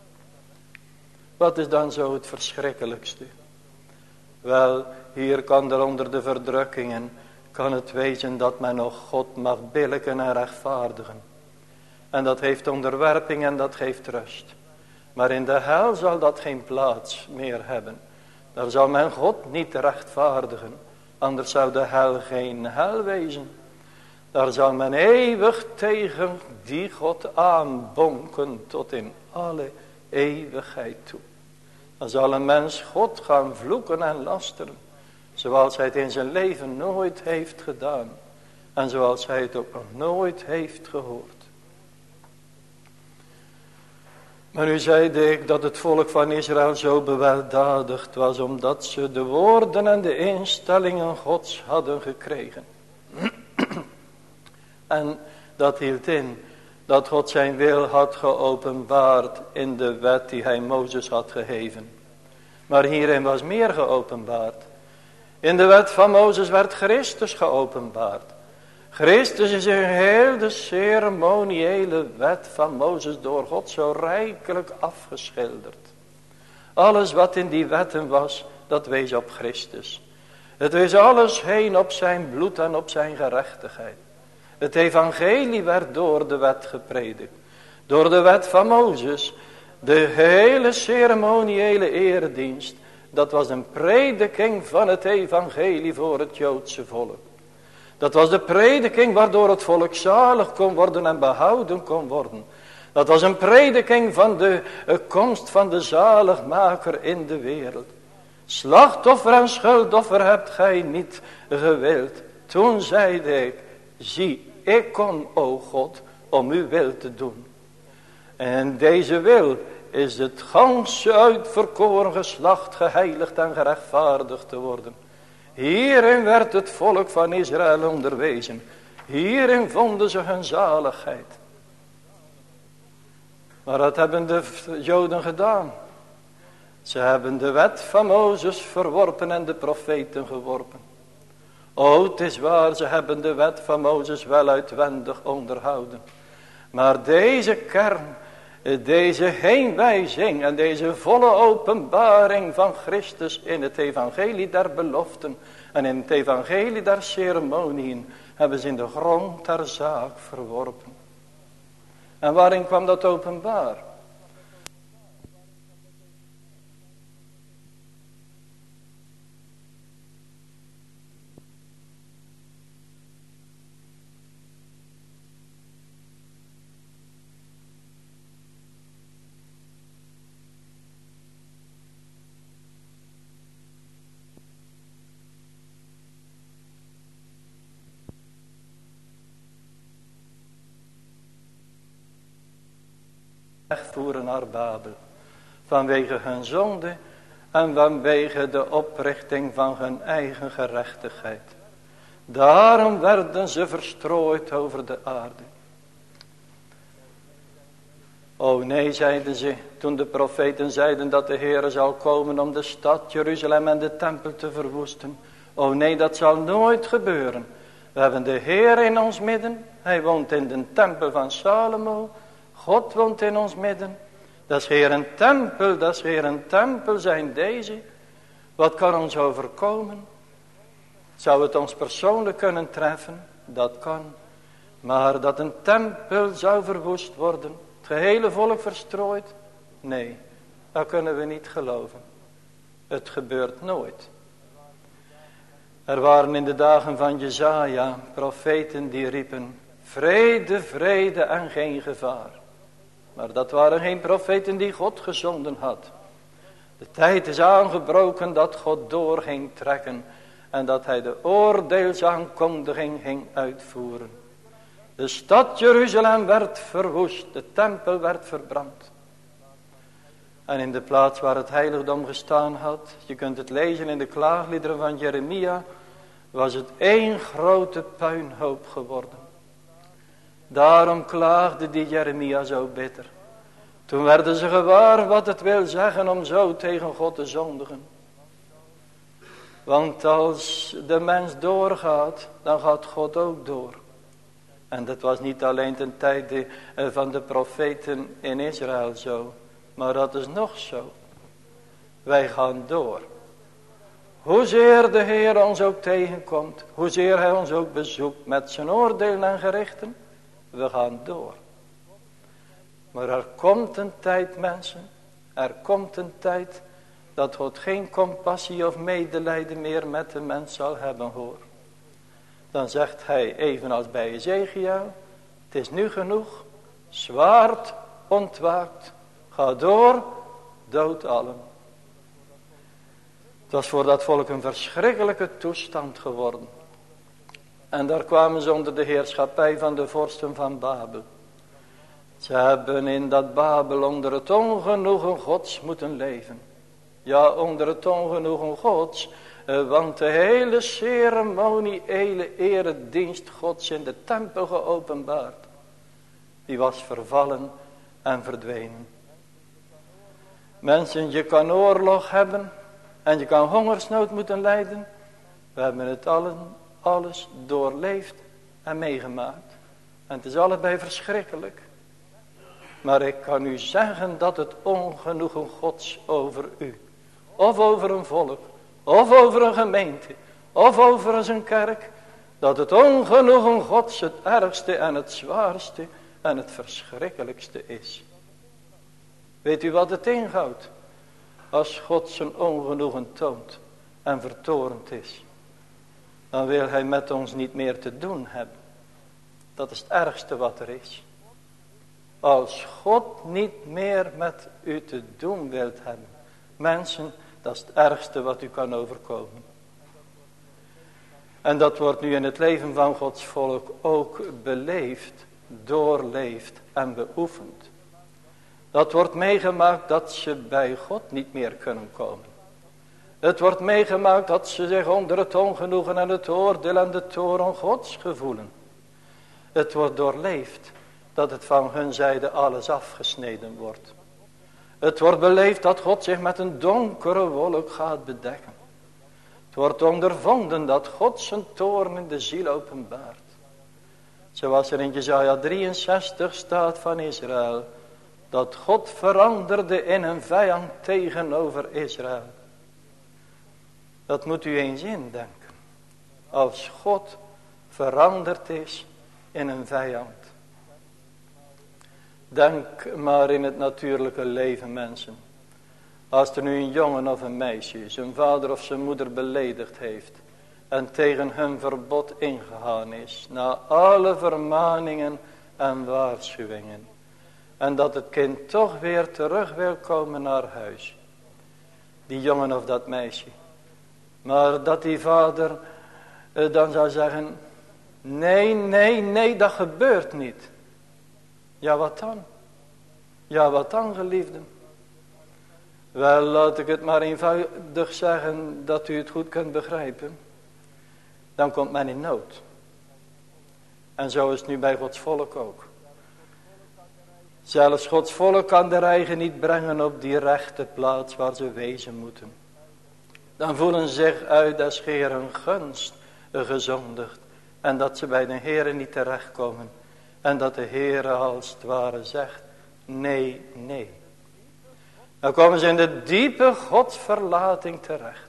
Wat is dan zo het verschrikkelijkste? Wel, hier kan er onder de verdrukkingen, kan het wezen dat men nog God mag billijken en rechtvaardigen. En dat heeft onderwerping en dat geeft rust. Maar in de hel zal dat geen plaats meer hebben. Daar zal men God niet rechtvaardigen. Anders zou de hel geen hel wezen. Daar zal men eeuwig tegen die God aanbonken tot in alle eeuwigheid toe. Dan zal een mens God gaan vloeken en lasteren. Zoals hij het in zijn leven nooit heeft gedaan. En zoals hij het ook nog nooit heeft gehoord. Maar nu zeide ik dat het volk van Israël zo beweldadigd was, omdat ze de woorden en de instellingen Gods hadden gekregen. En dat hield in dat God zijn wil had geopenbaard in de wet die hij Mozes had gegeven. Maar hierin was meer geopenbaard. In de wet van Mozes werd Christus geopenbaard. Christus is in heel de ceremoniële wet van Mozes door God zo rijkelijk afgeschilderd. Alles wat in die wetten was, dat wees op Christus. Het wees alles heen op zijn bloed en op zijn gerechtigheid. Het evangelie werd door de wet gepredikt. Door de wet van Mozes. De hele ceremoniële eredienst. Dat was een prediking van het evangelie voor het Joodse volk. Dat was de prediking waardoor het volk zalig kon worden en behouden kon worden. Dat was een prediking van de komst van de zaligmaker in de wereld. Slachtoffer en schuldoffer hebt gij niet gewild. Toen zeide ik, zie, ik kom, o God, om uw wil te doen. En deze wil is het ganse uitverkoren geslacht geheiligd en gerechtvaardigd te worden. Hierin werd het volk van Israël onderwezen. Hierin vonden ze hun zaligheid. Maar wat hebben de Joden gedaan? Ze hebben de wet van Mozes verworpen en de profeten geworpen. O, het is waar, ze hebben de wet van Mozes wel uitwendig onderhouden. Maar deze kern, deze heenwijzing en deze volle openbaring van Christus in het evangelie der beloften en in het evangelie der ceremoniën hebben ze in de grond der zaak verworpen. En waarin kwam dat openbaar? wegvoeren naar Babel. Vanwege hun zonde en vanwege de oprichting van hun eigen gerechtigheid. Daarom werden ze verstrooid over de aarde. O nee, zeiden ze, toen de profeten zeiden dat de Heere zal komen om de stad Jeruzalem en de tempel te verwoesten. O nee, dat zal nooit gebeuren. We hebben de Heer in ons midden. Hij woont in de tempel van Salomo. God woont in ons midden. Dat is weer een tempel, dat is weer een tempel zijn deze. Wat kan ons overkomen? Zou het ons persoonlijk kunnen treffen? Dat kan. Maar dat een tempel zou verwoest worden, het gehele volk verstrooid? Nee, dat kunnen we niet geloven. Het gebeurt nooit. Er waren in de dagen van Jesaja profeten die riepen, vrede, vrede en geen gevaar. Maar dat waren geen profeten die God gezonden had. De tijd is aangebroken dat God door ging trekken en dat hij de oordeelsaankondiging ging uitvoeren. De stad Jeruzalem werd verwoest, de tempel werd verbrand. En in de plaats waar het heiligdom gestaan had, je kunt het lezen in de klaagliederen van Jeremia, was het één grote puinhoop geworden. Daarom klaagde die Jeremia zo bitter. Toen werden ze gewaar wat het wil zeggen om zo tegen God te zondigen. Want als de mens doorgaat, dan gaat God ook door. En dat was niet alleen ten tijde van de profeten in Israël zo. Maar dat is nog zo. Wij gaan door. Hoezeer de Heer ons ook tegenkomt. Hoezeer hij ons ook bezoekt met zijn oordelen en gerichten. We gaan door. Maar er komt een tijd, mensen. Er komt een tijd dat God geen compassie of medelijden meer met de mens zal hebben, hoor. Dan zegt hij, evenals bij Ezekiel, het is nu genoeg. Zwaard ontwaakt. Ga door, dood allen. Het was voor dat volk een verschrikkelijke toestand geworden. En daar kwamen ze onder de heerschappij van de vorsten van Babel. Ze hebben in dat Babel onder het ongenoegen Gods moeten leven. Ja, onder het ongenoegen Gods. Want de hele ceremoniële eredienst Gods in de tempel geopenbaard. Die was vervallen en verdwenen. Mensen, je kan oorlog hebben. En je kan hongersnood moeten lijden. We hebben het alles doorleefd en meegemaakt. En het is allebei verschrikkelijk. Maar ik kan u zeggen dat het ongenoegen Gods over u. Of over een volk. Of over een gemeente. Of over zijn kerk. Dat het ongenoegen Gods het ergste en het zwaarste en het verschrikkelijkste is. Weet u wat het inhoudt? Als God zijn ongenoegen toont en vertorend is. Dan wil hij met ons niet meer te doen hebben. Dat is het ergste wat er is. Als God niet meer met u te doen wilt hebben. Mensen, dat is het ergste wat u kan overkomen. En dat wordt nu in het leven van Gods volk ook beleefd, doorleefd en beoefend. Dat wordt meegemaakt dat ze bij God niet meer kunnen komen. Het wordt meegemaakt dat ze zich onder het ongenoegen en het oordeel en de toorn Gods gevoelen. Het wordt doorleefd dat het van hun zijde alles afgesneden wordt. Het wordt beleefd dat God zich met een donkere wolk gaat bedekken. Het wordt ondervonden dat God zijn toorn in de ziel openbaart. Zoals er in Jesaja 63 staat van Israël. Dat God veranderde in een vijand tegenover Israël. Dat moet u eens indenken. Als God veranderd is in een vijand. Denk maar in het natuurlijke leven, mensen. Als er nu een jongen of een meisje zijn vader of zijn moeder beledigd heeft. En tegen hun verbod ingegaan is. Na alle vermaningen en waarschuwingen. En dat het kind toch weer terug wil komen naar huis. Die jongen of dat meisje. Maar dat die vader dan zou zeggen. Nee, dat gebeurt niet. Ja, wat dan? Ja, wat dan, geliefden? Wel, laat ik het maar eenvoudig zeggen dat u het goed kunt begrijpen. Dan komt men in nood. En zo is het nu bij Gods volk ook. Zelfs Gods volk kan de eigen niet brengen op die rechte plaats waar ze wezen moeten. Dan voelen ze zich uit des Heeren gunst gezondigd. En dat ze bij de Heere niet terechtkomen. En dat de Heere als het ware zegt, nee, nee. Dan komen ze in de diepe godsverlating terecht.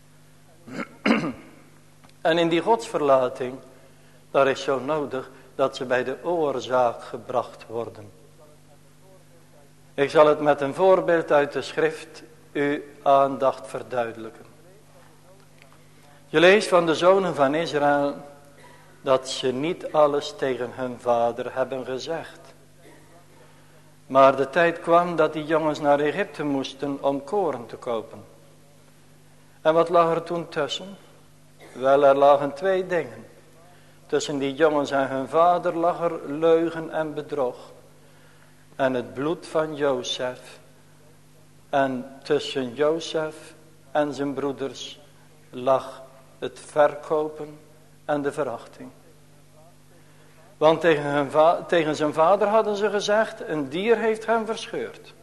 En in die godsverlating, daar is zo nodig dat ze bij de oorzaak gebracht worden. Ik zal het met een voorbeeld uit de schrift uw aandacht verduidelijken. Je leest van de zonen van Israël dat ze niet alles tegen hun vader hebben gezegd. Maar de tijd kwam dat die jongens naar Egypte moesten om koren te kopen. En wat lag er toen tussen? Wel, er lagen 2 dingen. Tussen die jongens en hun vader lag er leugen en bedrog. En het bloed van Jozef. En tussen Jozef en zijn broeders lag het verkopen en de verachting. Want tegen zijn vader hadden ze gezegd, een dier heeft hem verscheurd.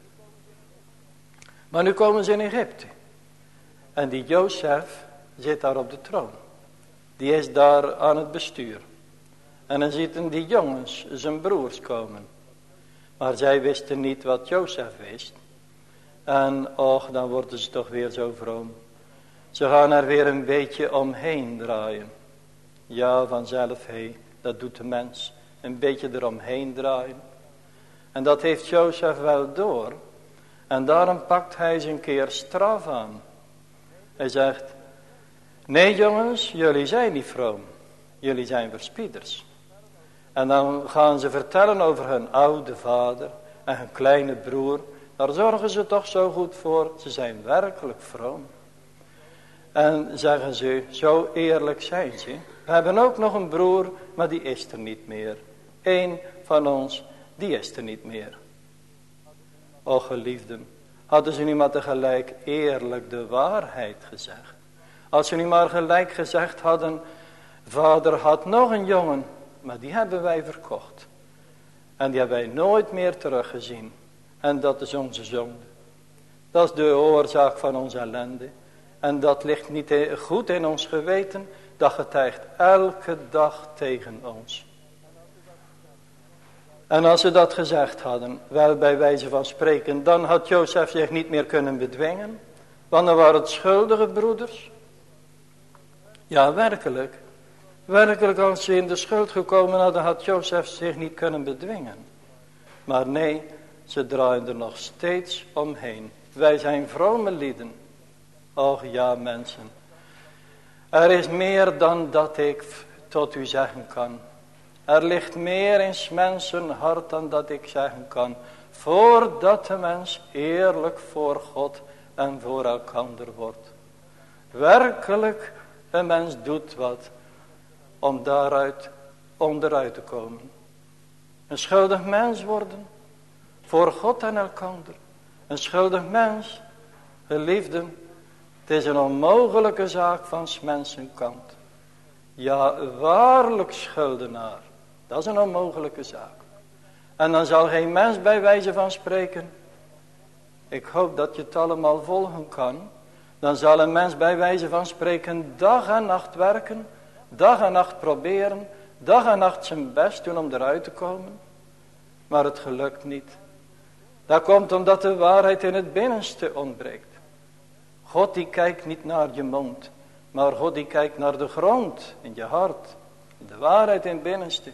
Maar nu komen ze in Egypte. En die Jozef zit daar op de troon. Die is daar aan het bestuur. En dan zitten die jongens, zijn broers, komen. Maar zij wisten niet wat Jozef wist. En och, dan worden ze toch weer zo vroom. Ze gaan er weer een beetje omheen draaien. Ja, vanzelf, dat doet de mens. Een beetje eromheen draaien. En dat heeft Jozef wel door. En daarom pakt hij eens een keer straf aan. Hij zegt, nee jongens, jullie zijn niet vroom. Jullie zijn verspieders. En dan gaan ze vertellen over hun oude vader en hun kleine broer. Daar zorgen ze toch zo goed voor. Ze zijn werkelijk vroom. En zeggen ze, zo eerlijk zijn ze. We hebben ook nog een broer, maar die is er niet meer. Eén van ons, die is er niet meer. O geliefden, hadden ze nu maar tegelijk eerlijk de waarheid gezegd. Als ze nu maar gelijk gezegd hadden, vader had nog een jongen, maar die hebben wij verkocht. En die hebben wij nooit meer teruggezien. En dat is onze zonde. Dat is de oorzaak van onze ellende. En dat ligt niet goed in ons geweten. Dat getuigt elke dag tegen ons. En als ze dat gezegd hadden, wel bij wijze van spreken, dan had Jozef zich niet meer kunnen bedwingen. Want dan waren het schuldige broeders. Ja, werkelijk. Werkelijk, als ze in de schuld gekomen hadden, had Jozef zich niet kunnen bedwingen. Maar nee, ze draaien er nog steeds omheen. Wij zijn vrome lieden. Och ja, mensen. Er is meer dan dat ik tot u zeggen kan. Er ligt meer in 's mensen hart dan dat ik zeggen kan. Voordat de mens eerlijk voor God en voor elkander wordt. Werkelijk, een mens doet wat om daaruit onderuit te komen. Een schuldig mens worden voor God en elkander. Een schuldig mens, geliefden, het is een onmogelijke zaak van 's mensen kant. Ja, waarlijk schuldenaar. Dat is een onmogelijke zaak. En dan zal geen mens bij wijze van spreken. Ik hoop dat je het allemaal volgen kan. Dan zal een mens bij wijze van spreken dag en nacht werken. Dag en nacht proberen. Dag en nacht zijn best doen om eruit te komen. Maar het gelukt niet. Dat komt omdat de waarheid in het binnenste ontbreekt. God die kijkt niet naar je mond. Maar God die kijkt naar de grond in je hart. De waarheid in het binnenste.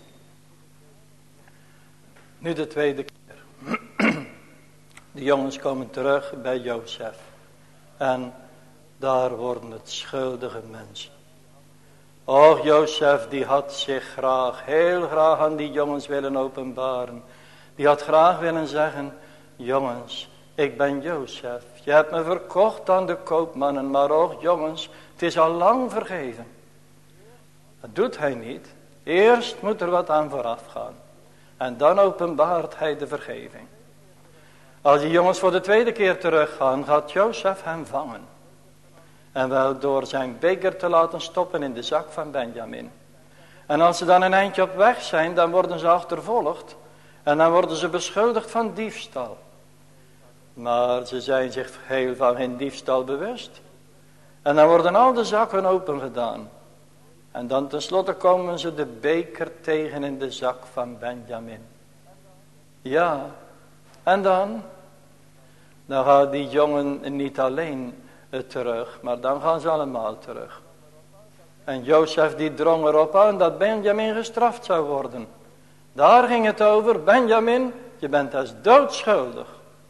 Nu de tweede keer. De jongens komen terug bij Jozef. En daar worden het schuldige mensen. Och, Jozef die had zich graag, heel graag aan die jongens willen openbaren. Die had graag willen zeggen, jongens, ik ben Jozef. Je hebt me verkocht aan de koopmannen, maar och jongens, het is al lang vergeven. Dat doet hij niet. Eerst moet er wat aan vooraf gaan. En dan openbaart hij de vergeving. Als die jongens voor de tweede keer teruggaan, gaat Jozef hen vangen. En wel door zijn beker te laten stoppen in de zak van Benjamin. En als ze dan een eindje op weg zijn, dan worden ze achtervolgd. En dan worden ze beschuldigd van diefstal. Maar ze zijn zich heel van geen diefstal bewust. En dan worden al de zakken open gedaan. En dan tenslotte komen ze de beker tegen in de zak van Benjamin. Ja, en dan gaat die jongen niet alleen terug, maar dan gaan ze allemaal terug. En Jozef die drong erop aan dat Benjamin gestraft zou worden. Daar ging het over. Benjamin, je bent als doodschuldig.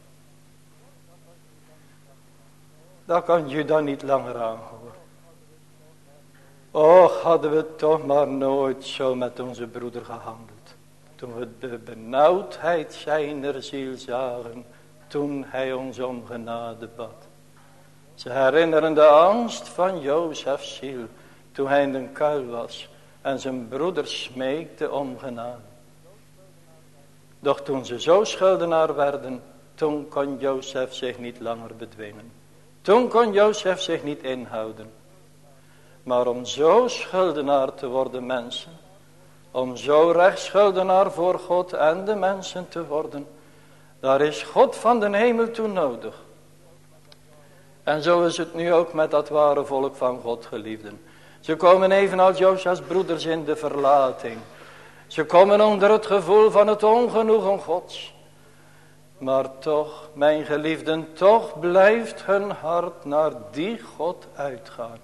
Dat kan Juda niet langer aanhouden. Och, hadden we toch maar nooit zo met onze broeder gehandeld. Toen we de benauwdheid zijner ziel zagen, toen hij ons om genade bad. Ze herinneren de angst van Jozefs ziel, toen hij in de kuil was en zijn broeder smeekte om genade. Doch toen ze zo schuldenaar werden, toen kon Jozef zich niet langer bedwingen. Toen kon Jozef zich niet inhouden. Maar om zo schuldenaar te worden, mensen, om zo rechtsschuldenaar voor God en de mensen te worden, daar is God van de hemel toe nodig. En zo is het nu ook met dat ware volk van God, geliefden. Ze komen evenals Jozefs broeders in de verlating. Ze komen onder het gevoel van het ongenoegen Gods. Maar toch, mijn geliefden, toch blijft hun hart naar die God uitgaan.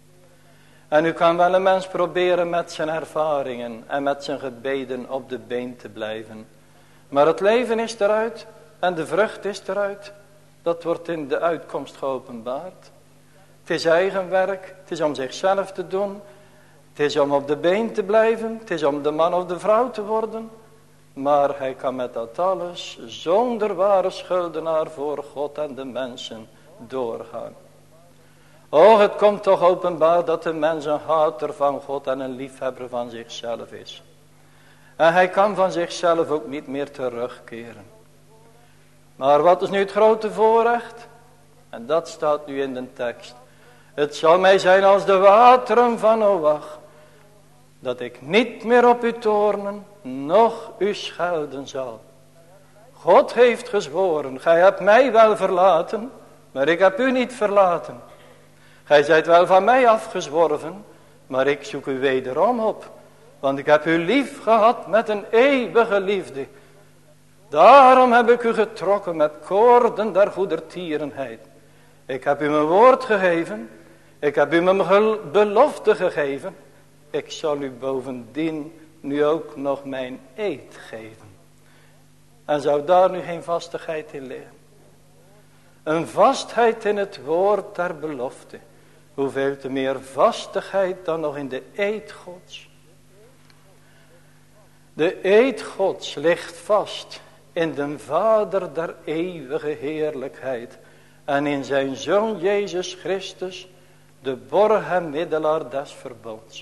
En u kan wel een mens proberen met zijn ervaringen en met zijn gebeden op de been te blijven. Maar het leven is eruit en de vrucht is eruit. Dat wordt in de uitkomst geopenbaard. Het is eigen werk, het is om zichzelf te doen. Het is om op de been te blijven, het is om de man of de vrouw te worden. Maar hij kan met dat alles zonder ware schuldenaar voor God en de mensen doorgaan. Oh, het komt toch openbaar dat de mens een hater van God en een liefhebber van zichzelf is. En hij kan van zichzelf ook niet meer terugkeren. Maar wat is nu het grote voorrecht? En dat staat nu in de tekst. Het zal mij zijn als de wateren van Noach, dat ik niet meer op u toornen, noch u schelden zal. God heeft gezworen, gij hebt mij wel verlaten, maar ik heb u niet verlaten. Gij zijt wel van mij afgezworven, maar ik zoek u wederom op. Want ik heb u lief gehad met een eeuwige liefde. Daarom heb ik u getrokken met koorden der goedertierenheid. Ik heb u mijn woord gegeven. Ik heb u mijn belofte gegeven. Ik zal u bovendien nu ook nog mijn eed geven. En zou daar nu geen vastigheid in liggen? Een vastheid in het woord der belofte. Hoeveel te meer vastigheid dan nog in de eed Gods. De eed Gods ligt vast in de Vader der eeuwige heerlijkheid. En in zijn Zoon Jezus Christus, de borg en middelaar des verbonds.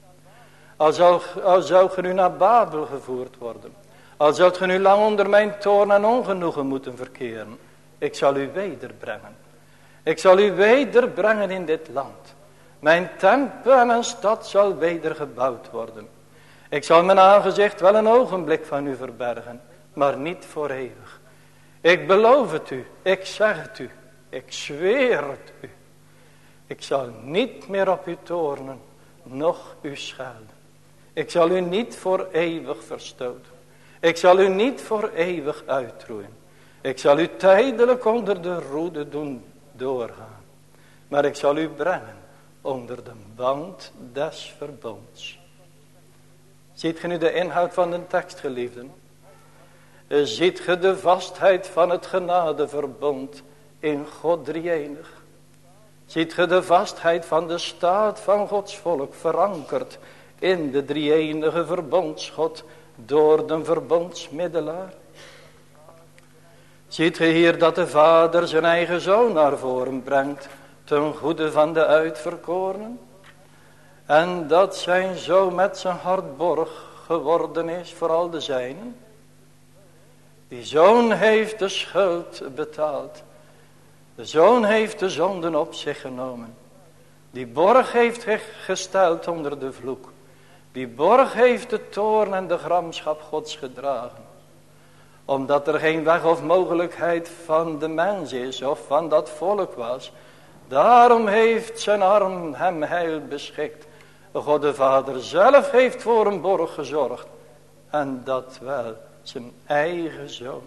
Al zou ge nu naar Babel gevoerd worden. Al zult ge nu lang onder mijn toorn en ongenoegen moeten verkeren. Ik zal u wederbrengen. Ik zal u wederbrengen in dit land. Mijn tempel en mijn stad zal weder gebouwd worden. Ik zal mijn aangezicht wel een ogenblik van u verbergen, maar niet voor eeuwig. Ik beloof het u, ik zeg het u, ik zweer het u. Ik zal niet meer op u toornen, noch u schelden. Ik zal u niet voor eeuwig verstoten. Ik zal u niet voor eeuwig uitroeien. Ik zal u tijdelijk onder de roede doen doorgaan. Maar ik zal u brengen onder de band des verbonds. Ziet ge nu de inhoud van de tekst, geliefden? Ziet ge de vastheid van het genadeverbond in God drie-enig? Ziet ge de vastheid van de staat van Gods volk verankerd in de drie-enige verbondsgod door de verbondsmiddelaar? Ziet ge hier dat de Vader zijn eigen Zoon naar voren brengt ten goede van de uitverkorenen? En dat zijn Zoon met zijn hart borg geworden is voor al de zijnen? Die zoon heeft de schuld betaald. De zoon heeft de zonden op zich genomen. Die borg heeft gesteld onder de vloek. Die borg heeft de toorn en de gramschap Gods gedragen. Omdat er geen weg of mogelijkheid van de mens is of van dat volk was. Daarom heeft zijn arm hem heil beschikt. God de Vader zelf heeft voor een borg gezorgd. En dat wel zijn eigen zoon.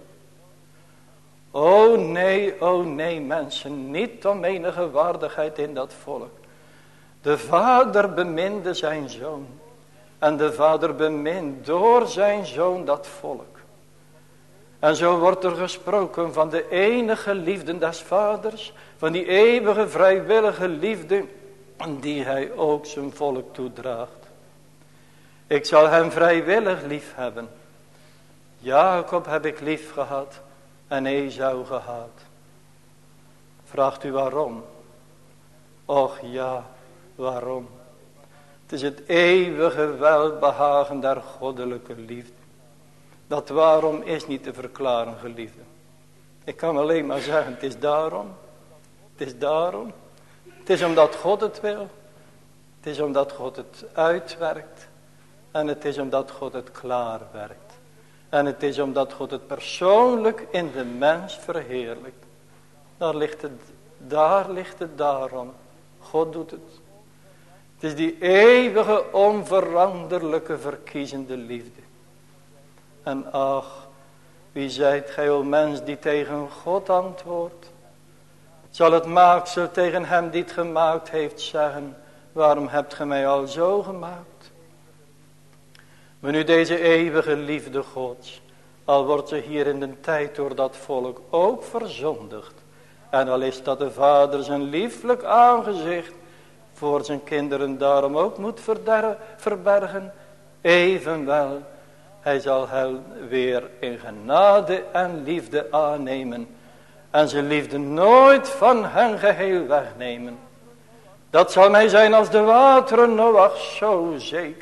O nee mensen, niet om enige waardigheid in dat volk. De Vader beminde zijn zoon. En de Vader bemint door zijn zoon dat volk. En zo wordt er gesproken van de enige liefde des Vaders. Van die eeuwige vrijwillige liefde die hij ook zijn volk toedraagt. Ik zal hem vrijwillig lief hebben. Jacob heb ik lief gehad en Esau gehaat. Vraagt u waarom? Och ja, waarom? Het is het eeuwige welbehagen der goddelijke liefde. Dat waarom is niet te verklaren, geliefde. Ik kan alleen maar zeggen, het is daarom. Het is daarom. Het is omdat God het wil. Het is omdat God het uitwerkt. En het is omdat God het klaarwerkt. En het is omdat God het persoonlijk in de mens verheerlijkt. Daar ligt het daarom. God doet het. Het is die eeuwige onveranderlijke verkiezende liefde. En ach, wie zijt gij o mens die tegen God antwoordt? Zal het maaksel tegen hem die het gemaakt heeft zeggen, waarom hebt gij mij al zo gemaakt? Maar nu deze eeuwige liefde Gods, al wordt ze hier in de tijd door dat volk ook verzondigd. En al is dat de Vader zijn lieflijk aangezicht voor zijn kinderen daarom ook moet verbergen. Evenwel, hij zal hen weer in genade en liefde aannemen. En zijn liefde nooit van hen geheel wegnemen. Dat zal mij zijn als de wateren Noach, zo zeker.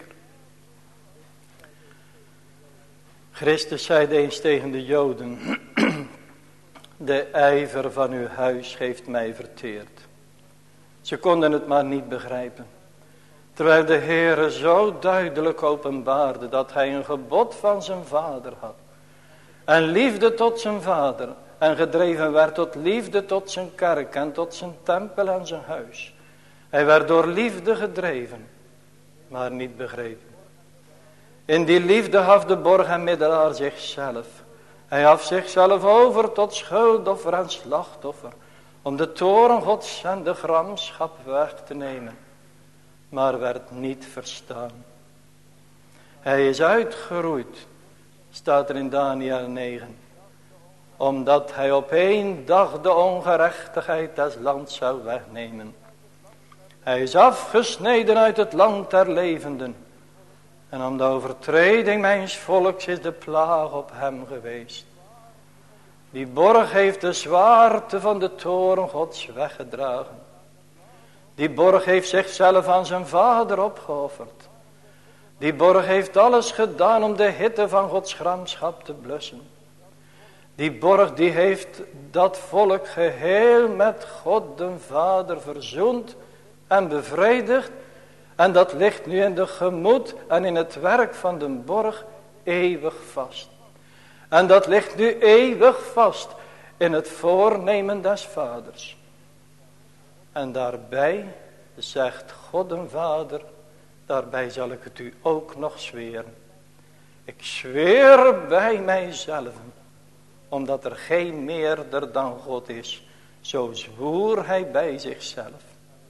Christus zeide eens tegen de Joden. De ijver van uw huis heeft mij verteerd. Ze konden het maar niet begrijpen. Terwijl de Heere zo duidelijk openbaarde dat hij een gebod van zijn vader had. En liefde tot zijn vader. En gedreven werd tot liefde tot zijn kerk en tot zijn tempel en zijn huis. Hij werd door liefde gedreven, maar niet begrepen. In die liefde gaf de borg en middelaar zichzelf. Hij gaf zichzelf over tot schuldoffer en slachtoffer. Om de toorn Gods en de gramschap weg te nemen. Maar werd niet verstaan. Hij is uitgeroeid, staat er in Daniel 9. Omdat hij op één dag de ongerechtigheid des lands zou wegnemen. Hij is afgesneden uit het land der levenden. En om de overtreding mijns volks is de plaag op hem geweest. Die borg heeft de zwaarte van de toorn Gods weggedragen. Die borg heeft zichzelf aan zijn vader opgeofferd. Die borg heeft alles gedaan om de hitte van Gods gramschap te blussen. Die borg die heeft dat volk geheel met God de Vader verzoend en bevredigd. En dat ligt nu in de gemoed en in het werk van de borg eeuwig vast. En dat ligt nu eeuwig vast in het voornemen des Vaders. En daarbij zegt God de Vader, daarbij zal ik het u ook nog zweren. Ik zweer bij mijzelf, omdat er geen meerder dan God is. Zo zwoer hij bij zichzelf.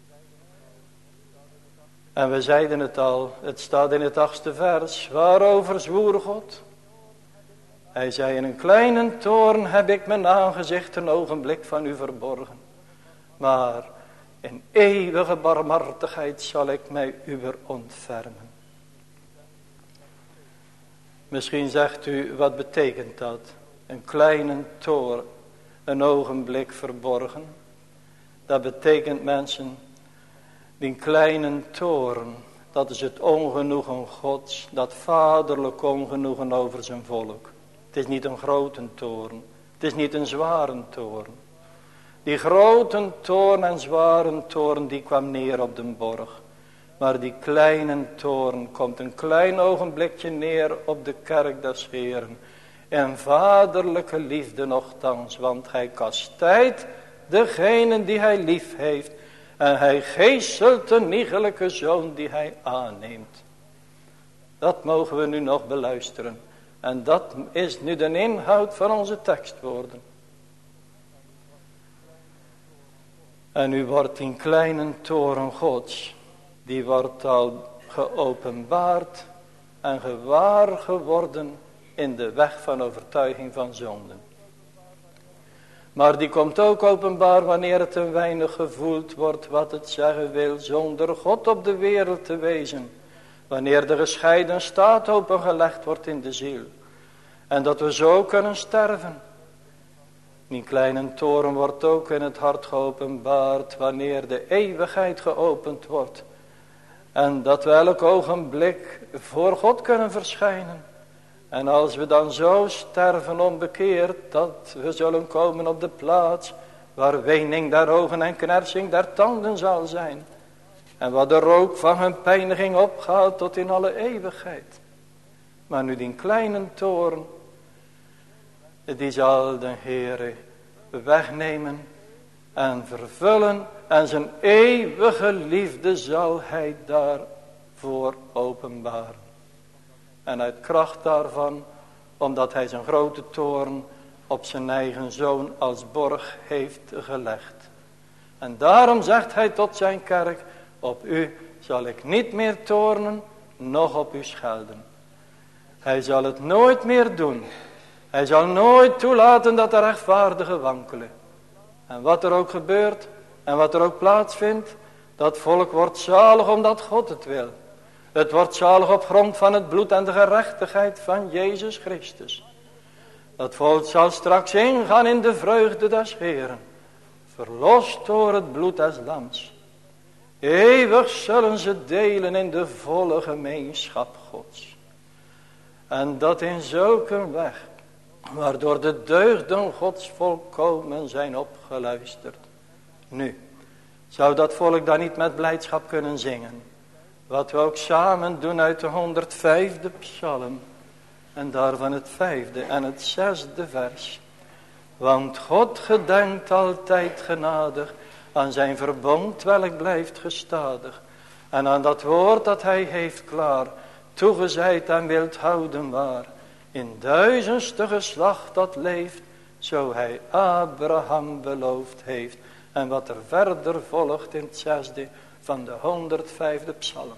En we zeiden het al, het staat in het 8e vers. Waarover zwoer God? Hij zei, in een kleine toorn heb ik mijn aangezicht een ogenblik van u verborgen. Maar in eeuwige barmhartigheid zal ik mij uwer ontfermen. Misschien zegt u, wat betekent dat? Een kleine toorn, een ogenblik verborgen. Dat betekent, mensen, die kleine toorn, dat is het ongenoegen Gods, dat vaderlijk ongenoegen over zijn volk. Het Het is niet een grote toorn. Het is niet een zware toorn. Die grote toorn en zware toorn die kwam neer op de borg. Maar die kleine toorn komt een klein ogenblikje neer op de kerk des Heeren. En vaderlijke liefde nochtans, want hij kastijdt degene die hij lief heeft. En hij geestelt de niegelijke zoon die hij aanneemt. Dat mogen we nu nog beluisteren. En dat is nu de inhoud van onze tekstwoorden. En nu wordt die kleine toren Gods, die wordt al geopenbaard en gewaar geworden in de weg van overtuiging van zonden. Maar die komt ook openbaar wanneer het een weinig gevoeld wordt wat het zeggen wil zonder God op de wereld te wezen. Wanneer de gescheiden staat opengelegd wordt in de ziel. En dat we zo kunnen sterven. Die kleine toren wordt ook in het hart geopenbaard wanneer de eeuwigheid geopend wordt. En dat we elk ogenblik voor God kunnen verschijnen. En als we dan zo sterven onbekeerd, dat we zullen komen op de plaats waar wening der ogen en knersing der tanden zal zijn. En waar de rook van hun pijniging opgaat tot in alle eeuwigheid. Maar nu die kleine toren, die zal de Heere wegnemen en vervullen. En zijn eeuwige liefde zal hij daarvoor openbaren. En uit kracht daarvan, omdat hij zijn grote toorn op zijn eigen zoon als borg heeft gelegd. En daarom zegt hij tot zijn kerk, op u zal ik niet meer toornen, noch op u schelden. Hij zal het nooit meer doen. Hij zal nooit toelaten dat de rechtvaardigen wankelen. En wat er ook gebeurt en wat er ook plaatsvindt, dat volk wordt zalig omdat God het wil. Het wordt zalig op grond van het bloed en de gerechtigheid van Jezus Christus. Dat volk zal straks ingaan in de vreugde des Heeren. Verlost door het bloed des lams. Eeuwig zullen ze delen in de volle gemeenschap Gods. En dat in zulke weg, waardoor de deugden Gods volkomen zijn opgeluisterd. Nu, zou dat volk dan niet met blijdschap kunnen zingen? Wat we ook samen doen uit de 105e psalm. En daarvan het 5e en het 6e vers. Want God gedenkt altijd genadig aan zijn verbond welk blijft gestadig. En aan dat woord dat hij heeft klaar toegezeid en wilt houden waar. In 1000ste geslacht dat leeft, zo hij Abraham beloofd heeft. En wat er verder volgt in het 6e van de 105e psalm.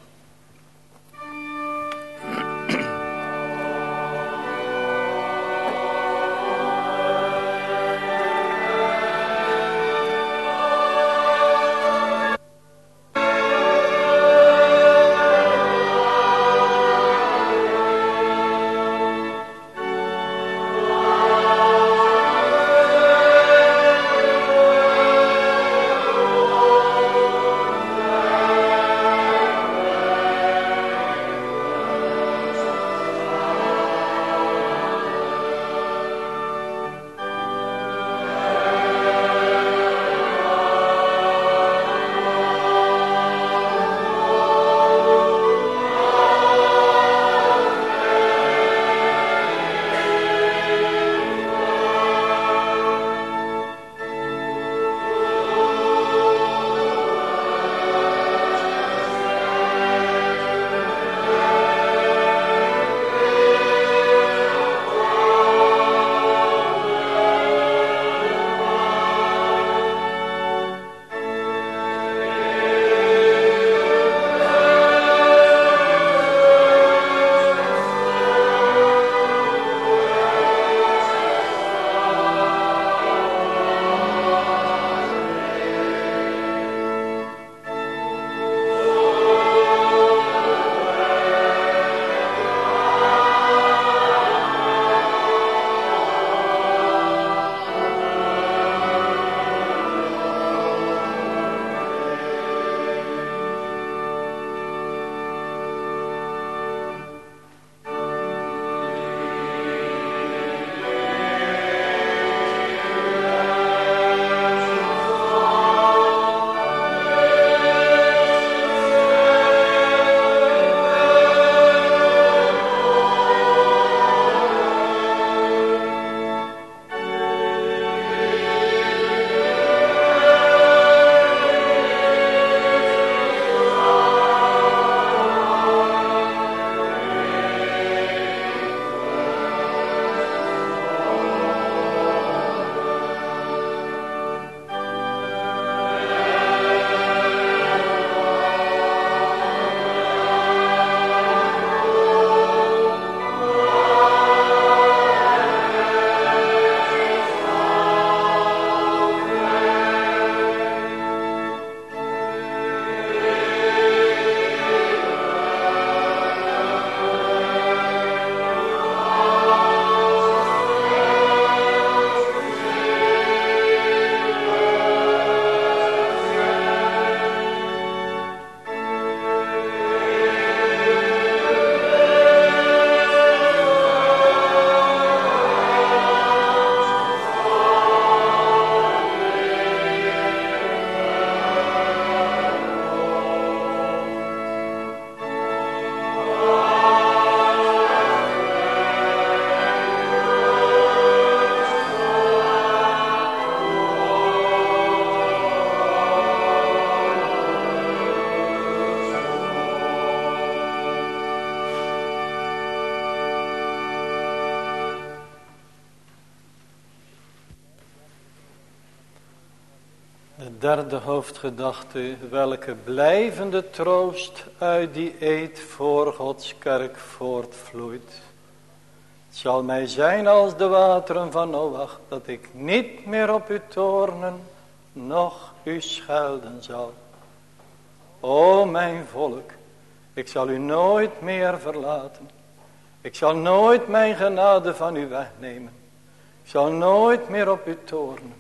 Derde hoofdgedachte, welke blijvende troost uit die eed voor Gods kerk voortvloeit. Het zal mij zijn als de wateren van Noach, dat ik niet meer op u toornen, noch u schelden zal. O mijn volk, ik zal u nooit meer verlaten. Ik zal nooit mijn genade van u wegnemen. Ik zal nooit meer op u toornen.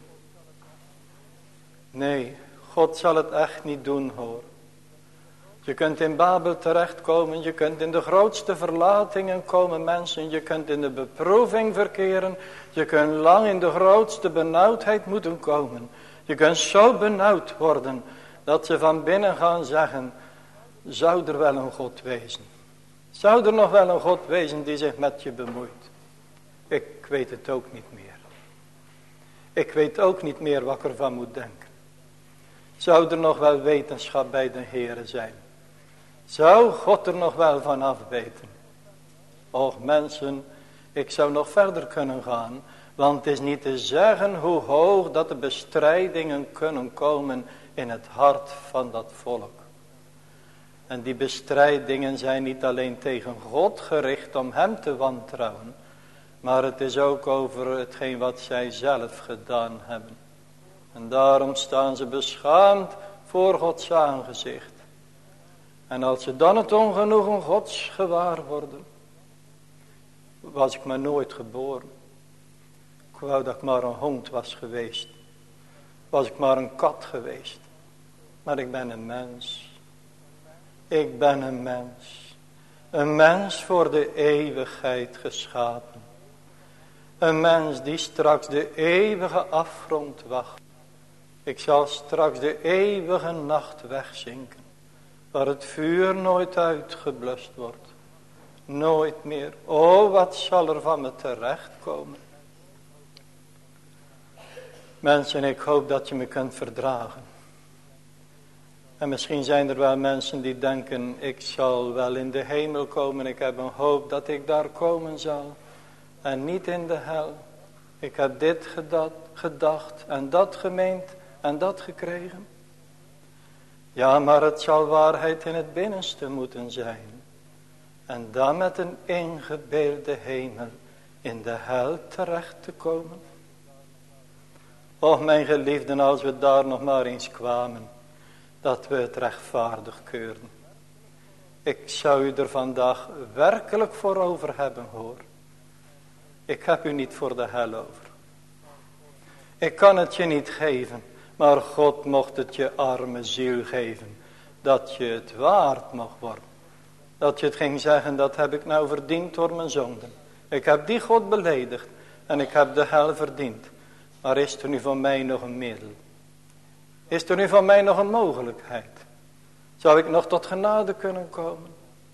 Nee, God zal het echt niet doen, hoor. Je kunt in Babel terechtkomen, je kunt in de grootste verlatingen komen, mensen. Je kunt in de beproeving verkeren, je kunt lang in de grootste benauwdheid moeten komen. Je kunt zo benauwd worden, dat ze van binnen gaan zeggen, zou er wel een God wezen? Zou er nog wel een God wezen die zich met je bemoeit? Ik weet het ook niet meer. Ik weet ook niet meer wat ik ervan moet denken. Zou er nog wel wetenschap bij de Heere zijn? Zou God er nog wel van afweten? Och mensen, ik zou nog verder kunnen gaan. Want het is niet te zeggen hoe hoog dat de bestrijdingen kunnen komen in het hart van dat volk. En die bestrijdingen zijn niet alleen tegen God gericht om hem te wantrouwen. Maar het is ook over hetgeen wat zij zelf gedaan hebben. En daarom staan ze beschaamd voor Gods aangezicht. En als ze dan het ongenoegen Gods gewaar worden. Was ik maar nooit geboren. Ik wou dat ik maar een hond was geweest. Was ik maar een kat geweest. Maar ik ben een mens. Ik ben een mens. Een mens voor de eeuwigheid geschapen. Een mens die straks de eeuwige afgrond wacht. Ik zal straks de eeuwige nacht wegzinken. Waar het vuur nooit uitgeblust wordt. Nooit meer. O, wat zal er van me terechtkomen. Mensen, ik hoop dat je me kunt verdragen. En misschien zijn er wel mensen die denken, ik zal wel in de hemel komen. Ik heb een hoop dat ik daar komen zal. En niet in de hel. Ik heb dit gedacht en dat gemeend en dat gekregen. Ja, maar het zal waarheid in het binnenste moeten zijn. En dan met een ingebeelde hemel in de hel terecht te komen. Och mijn geliefden, als we daar nog maar eens kwamen. Dat we het rechtvaardig keurden. Ik zou u er vandaag werkelijk voor over hebben, hoor. Ik heb u niet voor de hel over. Ik kan het je niet geven. Maar God mocht het je arme ziel geven. Dat je het waard mag worden. Dat je het ging zeggen, dat heb ik nou verdiend door mijn zonden. Ik heb die God beledigd. En ik heb de hel verdiend. Maar is er nu van mij nog een middel? Is er nu van mij nog een mogelijkheid? Zou ik nog tot genade kunnen komen?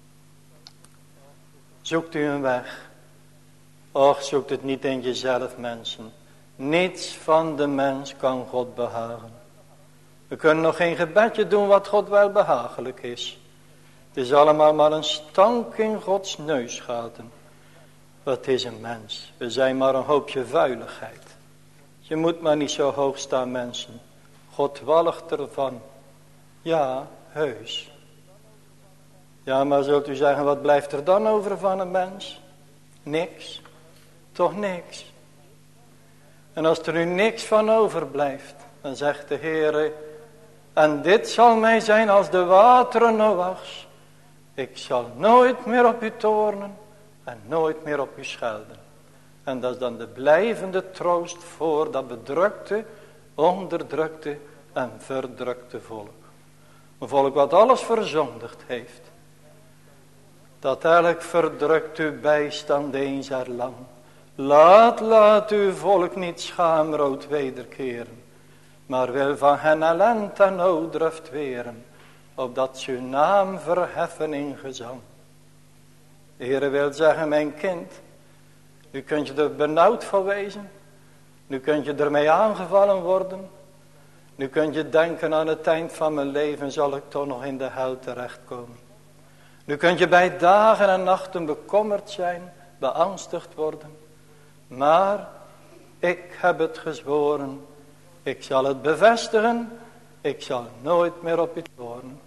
Zoekt u een weg. Och, zoekt het niet in jezelf, mensen. Niets van de mens kan God behagen. We kunnen nog geen gebedje doen wat God wel behagelijk is. Het is allemaal maar een stank in Gods neusgaten. Wat is een mens? We zijn maar een hoopje vuiligheid. Je moet maar niet zo hoog staan, mensen. God walgt ervan. Ja, heus. Ja, maar zult u zeggen, wat blijft er dan over van een mens? Niks. Toch niks. En als er nu niks van overblijft, dan zegt de Heere, en dit zal mij zijn als de wateren Noachs. Ik zal nooit meer op u toornen en nooit meer op u schelden. En dat is dan de blijvende troost voor dat bedrukte, onderdrukte en verdrukte volk. Een volk wat alles verzondigd heeft. Dat elk verdrukt u bijstand eens erlang. Laat uw volk niet schaamrood wederkeren. Maar wil van hen ellend en nooddruft weren. Opdat ze uw naam verheffen in gezang. De Heere wil zeggen, mijn kind. Nu kunt je er benauwd van wezen. Nu kunt je ermee aangevallen worden. Nu kunt je denken, aan het eind van mijn leven zal ik toch nog in de hel terechtkomen. Nu kunt je bij dagen en nachten bekommerd zijn, beangstigd worden. Maar ik heb het gezworen, ik zal het bevestigen Ik zal nooit meer op u toornen.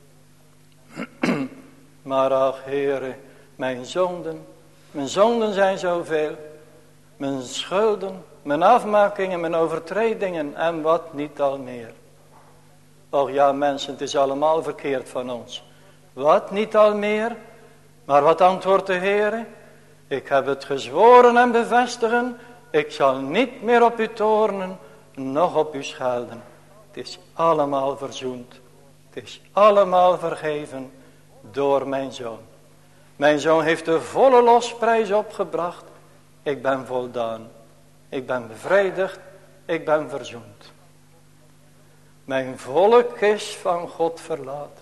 Maar ach Heere, mijn zonden zijn zoveel. Mijn schulden, mijn afmakingen, mijn overtredingen en wat niet al meer. Och ja mensen, het is allemaal verkeerd van ons. Wat niet al meer? Maar wat antwoordt de Heere? Ik heb het gezworen en bevestigen. Ik zal niet meer op u toornen, noch op u schelden. Het is allemaal verzoend. Het is allemaal vergeven door mijn zoon. Mijn zoon heeft de volle losprijs opgebracht. Ik ben voldaan. Ik ben bevredigd. Ik ben verzoend. Mijn volk is van God verlaten.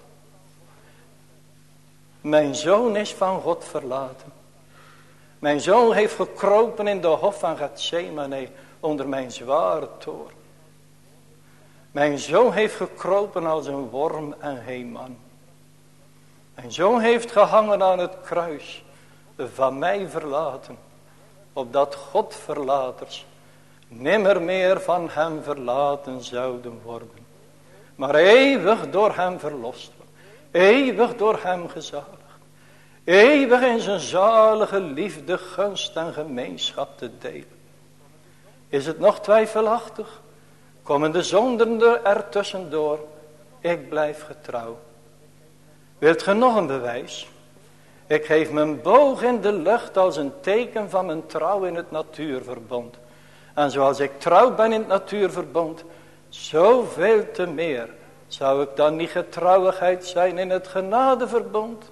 Mijn zoon is van God verlaten. Mijn zoon heeft gekropen in de hof van Gethsemane onder mijn zware toorn. Mijn zoon heeft gekropen als een worm en geen man. Mijn zoon heeft gehangen aan het kruis, van mij verlaten, opdat Godverlaters nimmer meer van hem verlaten zouden worden, maar eeuwig door hem verlost worden, eeuwig door hem gezaligd, eeuwig in zijn zalige liefde, gunst en gemeenschap te delen. Is het nog twijfelachtig? Komen de zonden er tussendoor? Ik blijf getrouw. Wilt ge nog een bewijs? Ik geef mijn boog in de lucht als een teken van mijn trouw in het natuurverbond. En zoals ik trouw ben in het natuurverbond, zoveel te meer zou ik dan niet getrouwigheid zijn in het genadeverbond.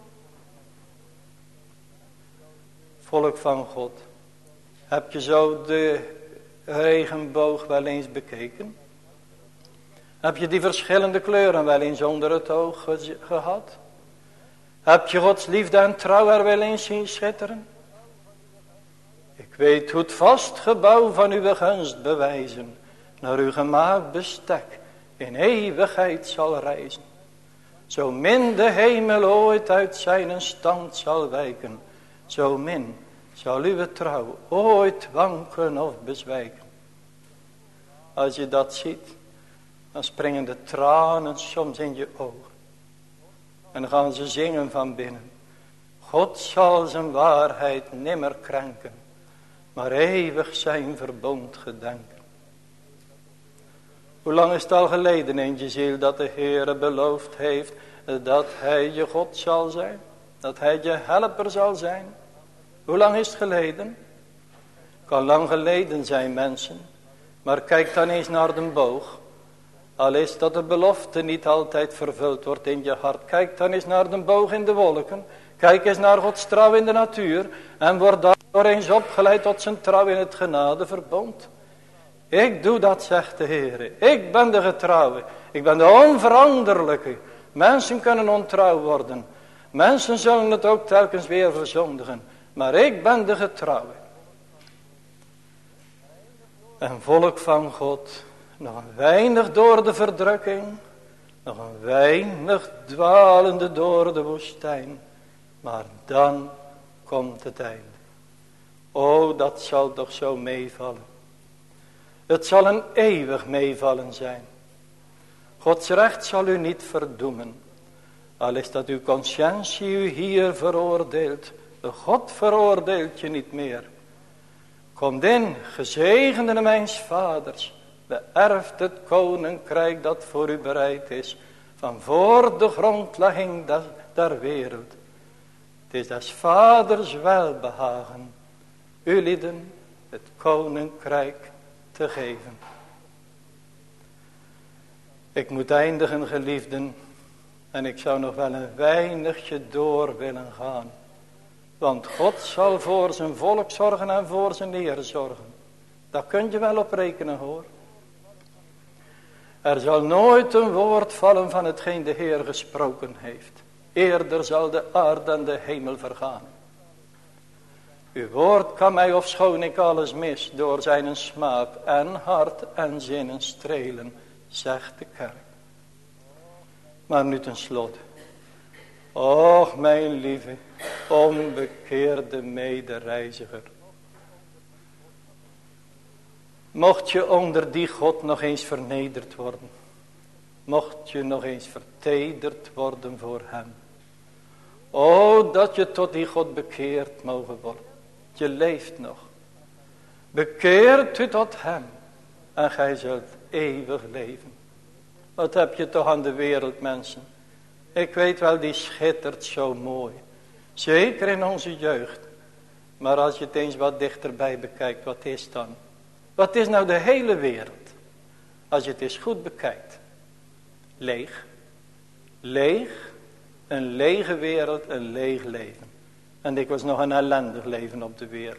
Volk van God, heb je zo de regenboog wel eens bekeken? Heb je die verschillende kleuren wel eens onder het oog gehad? Heb je Gods liefde en trouw er wel eens zien schitteren? Ik weet hoe het vast gebouw van uw gunst bewijzen, naar uw gemaakt bestek in eeuwigheid zal reizen. Zo min de hemel ooit uit zijn stand zal wijken, zo min zal uw trouw ooit wanken of bezwijken. Als je dat ziet, dan springen de tranen soms in je ogen. En dan gaan ze zingen van binnen. God zal zijn waarheid nimmer krenken, maar eeuwig zijn verbond gedenken. Hoe lang is het al geleden in je ziel dat de Heere beloofd heeft dat hij je God zal zijn? Dat hij je helper zal zijn? Hoe lang is het geleden? Kan lang geleden zijn mensen, maar kijk dan eens naar de boog. Al is dat de belofte niet altijd vervuld wordt in je hart. Kijk dan eens naar de boog in de wolken. Kijk eens naar Gods trouw in de natuur. En word daardoor eens opgeleid tot zijn trouw in het genadeverbond. Ik doe dat, zegt de Heer. Ik ben de getrouwe. Ik ben de onveranderlijke. Mensen kunnen ontrouw worden. Mensen zullen het ook telkens weer verzondigen. Maar ik ben de getrouwe. En volk van God, nog een weinig door de verdrukking, nog een weinig dwalende door de woestijn, maar dan komt het einde. O, dat zal toch zo meevallen. Het zal een eeuwig meevallen zijn. Gods recht zal u niet verdoemen, al is dat uw conscientie u hier veroordeelt. God veroordeelt je niet meer. Komt in, gezegende mijns vaders, beërft het koninkrijk dat voor u bereid is, van voor de grondlegging der wereld. Het is des vaders welbehagen, u lieden het koninkrijk te geven. Ik moet eindigen, geliefden, en ik zou nog wel een weinigje door willen gaan. Want God zal voor zijn volk zorgen en voor zijn eer zorgen. Daar kun je wel op rekenen, hoor. Er zal nooit een woord vallen van hetgeen de Heer gesproken heeft. Eerder zal de aarde en de hemel vergaan. Uw woord kan mij, ofschoon ik alles mis, door zijn smaak en hart en zinnen strelen, zegt de kerk. Maar nu tenslotte. Och, mijn lieve, onbekeerde medereiziger. Mocht je onder die God nog eens vernederd worden. mocht je nog eens vertederd worden voor hem. O, dat je tot die God bekeerd mogen worden. Je leeft nog. Bekeert u tot hem en gij zult eeuwig leven. Wat heb je toch aan de wereld, mensen? Ik weet wel, die schittert zo mooi. Zeker in onze jeugd. Maar als je het eens wat dichterbij bekijkt, wat is dan? Wat is nou de hele wereld? Als je het eens goed bekijkt. Leeg. Leeg. Een lege wereld, een leeg leven. En dikwijls nog een ellendig leven op de wereld.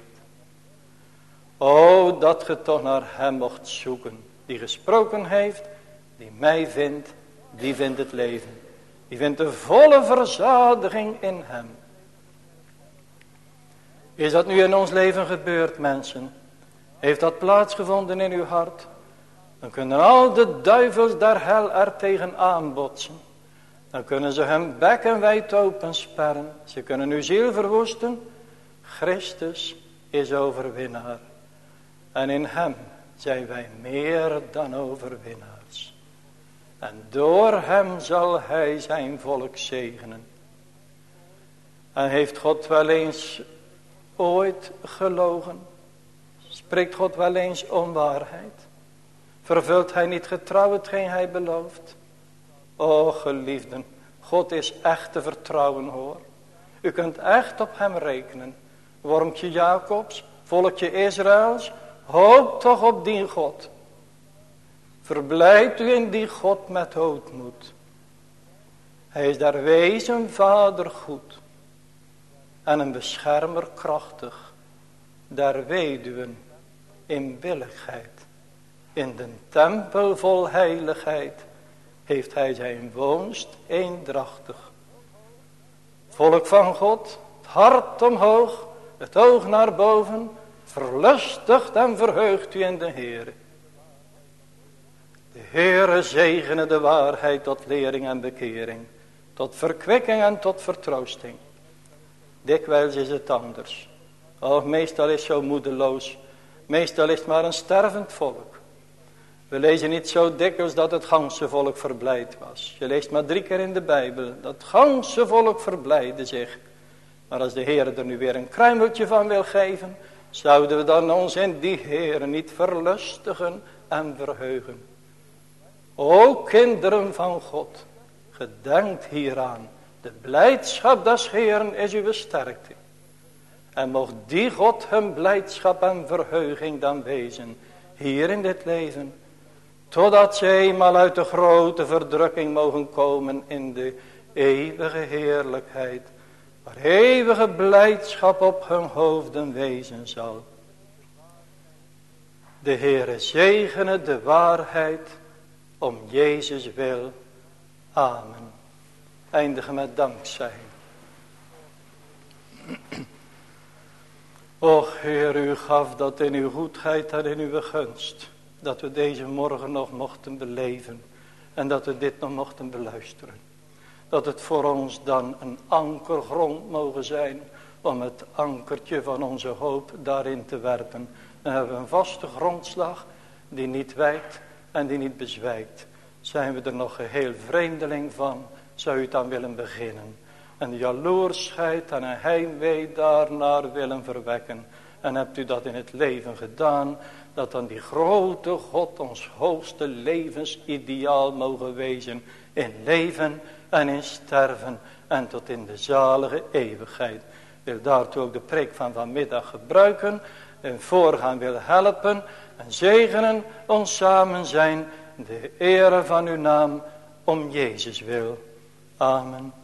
O, dat je toch naar hem mocht zoeken. Die gesproken heeft, die mij vindt, die vindt het leven. Die vindt de volle verzadiging in hem. Is dat nu in ons leven gebeurd, mensen? Heeft dat plaatsgevonden in uw hart? Dan kunnen al de duivels der hel er tegen aanbotsen. Dan kunnen ze hun bekken wijd opensperren. Ze kunnen uw ziel verwoesten. Christus is overwinnaar. En in hem zijn wij meer dan overwinnaars. En door hem zal hij zijn volk zegenen. En heeft God wel eens ooit gelogen? Spreekt God wel eens onwaarheid? Vervult hij niet getrouw hetgeen hij belooft? O geliefden, God is echt te vertrouwen, hoor. U kunt echt op hem rekenen. Wormtje Jacobs, volkje Israëls, hoop toch op die God. Verblijd u in die God met hoogmoed. Hij is daar wezen vader goed. En een beschermer krachtig. Der weduwen in billigheid. In den tempel vol heiligheid. Heeft hij zijn woonst eendrachtig. Volk van God, het hart omhoog, het oog naar boven, verlustigt en verheugt u in de Heere. De Heere zegene de waarheid tot lering en bekering, tot verkwikking en tot vertroosting. Dikwijls is het anders. Oh, meestal is het zo moedeloos, meestal is het maar een stervend volk. We lezen niet zo dikwijls dat het ganse volk verblijd was. Je leest maar 3 keer in de Bijbel. Dat ganse volk verblijde zich. Maar als de Heer er nu weer een kruimeltje van wil geven. Zouden we dan ons in die Heer niet verlustigen en verheugen. O kinderen van God. Gedenkt hieraan. De blijdschap des Heeren is uw sterkte. En mocht die God hun blijdschap en verheuging dan wezen. Hier in dit leven. Totdat ze eenmaal uit de grote verdrukking mogen komen in de eeuwige heerlijkheid. Waar eeuwige blijdschap op hun hoofden wezen zal. De Heere zegene de waarheid om Jezus wil. Amen. Eindigen met dankzij. Och Heer, u gaf dat in uw goedheid en in uw gunst. Dat we deze morgen nog mochten beleven. En dat we dit nog mochten beluisteren. Dat het voor ons dan een ankergrond mogen zijn. Om het ankertje van onze hoop daarin te werpen. Dan hebben we een vaste grondslag. Die niet wijkt en die niet bezwijkt. Zijn we er nog geheel vreemdeling van. Zou u dan willen beginnen. En de jaloersheid en een heimwee daarnaar willen verwekken. En hebt u dat in het leven gedaan. Dat dan die grote God ons hoogste levensideaal mogen wezen. In leven en in sterven. En tot in de zalige eeuwigheid. Wil daartoe ook de preek van vanmiddag gebruiken. En voorgaan wil helpen. En zegenen ons samen zijn. De ere van uw naam. Om Jezus wil. Amen.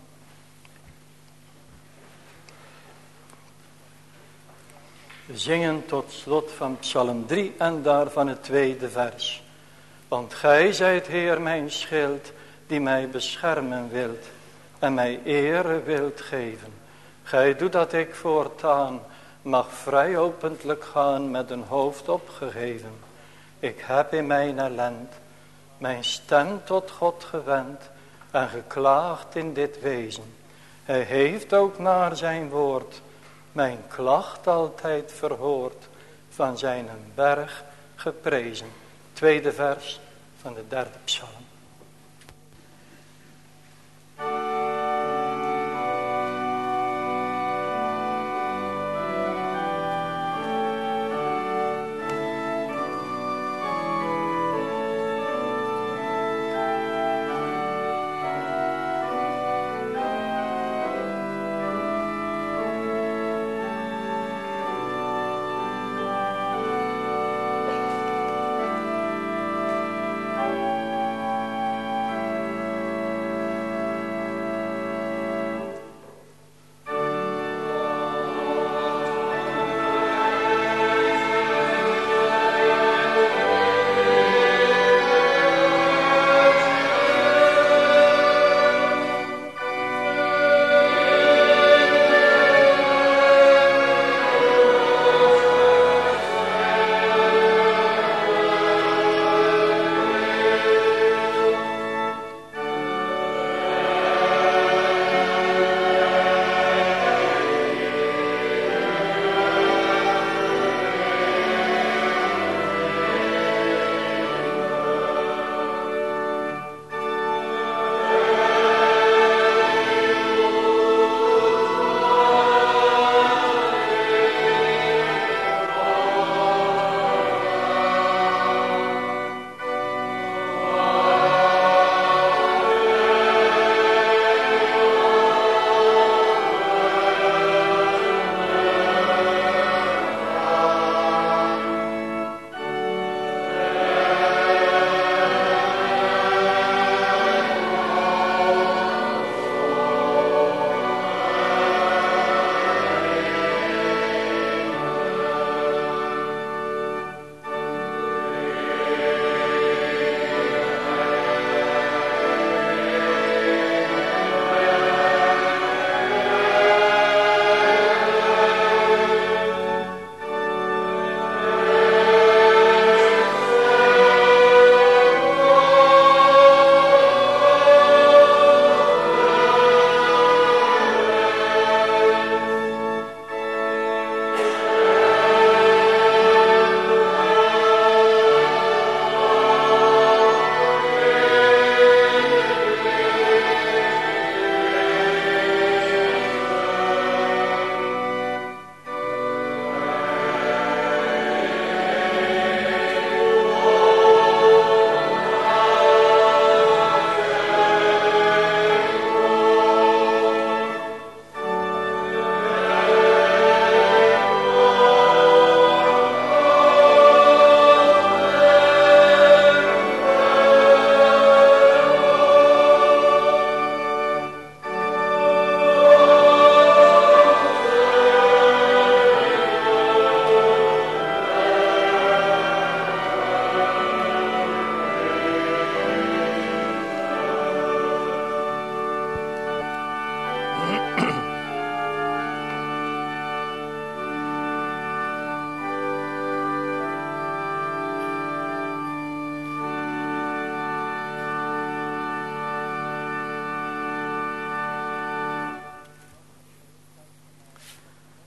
We zingen tot slot van Psalm 3 en daarvan het 2e vers. Want gij zijt Heer mijn schild, die mij beschermen wilt en mij ere wilt geven. Gij doet dat ik voortaan mag vrij opentlijk gaan met een hoofd opgegeven. Ik heb in mijn ellend mijn stem tot God gewend en geklaagd in dit wezen. Hij heeft ook naar zijn woord mijn klacht altijd verhoord, van zijn berg geprezen. 2e vers van de 3e psalm.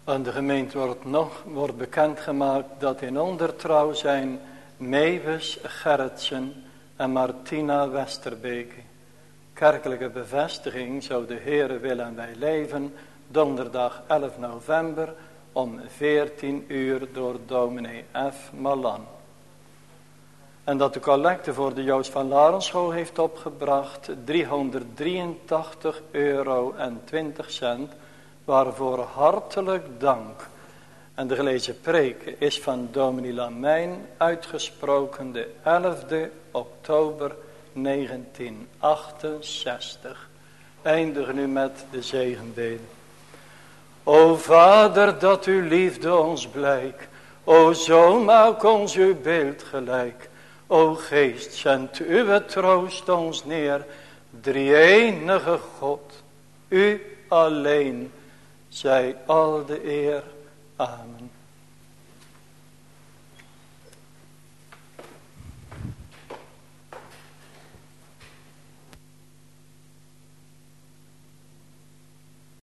Aan de gemeente wordt bekendgemaakt dat in ondertrouw zijn Meeuwis Gerritsen en Martina Westerbeke. Kerkelijke bevestiging zou de Heere willen en wij leven donderdag 11 november om 14 uur door dominee F. Malan. En dat de collecte voor de Joost van Larenschool heeft opgebracht €383,20, waarvoor hartelijk dank. En de gelezen preek is van dominee Lamijn, uitgesproken de 11e oktober 1968. Eindigen nu met de zegenbeden. O Vader, dat uw liefde ons blijk. O Zoon, maak ons uw beeld gelijk. O Geest, zend uw troost ons neer. Drie-enige God, u alleen, zij al de eer. Amen.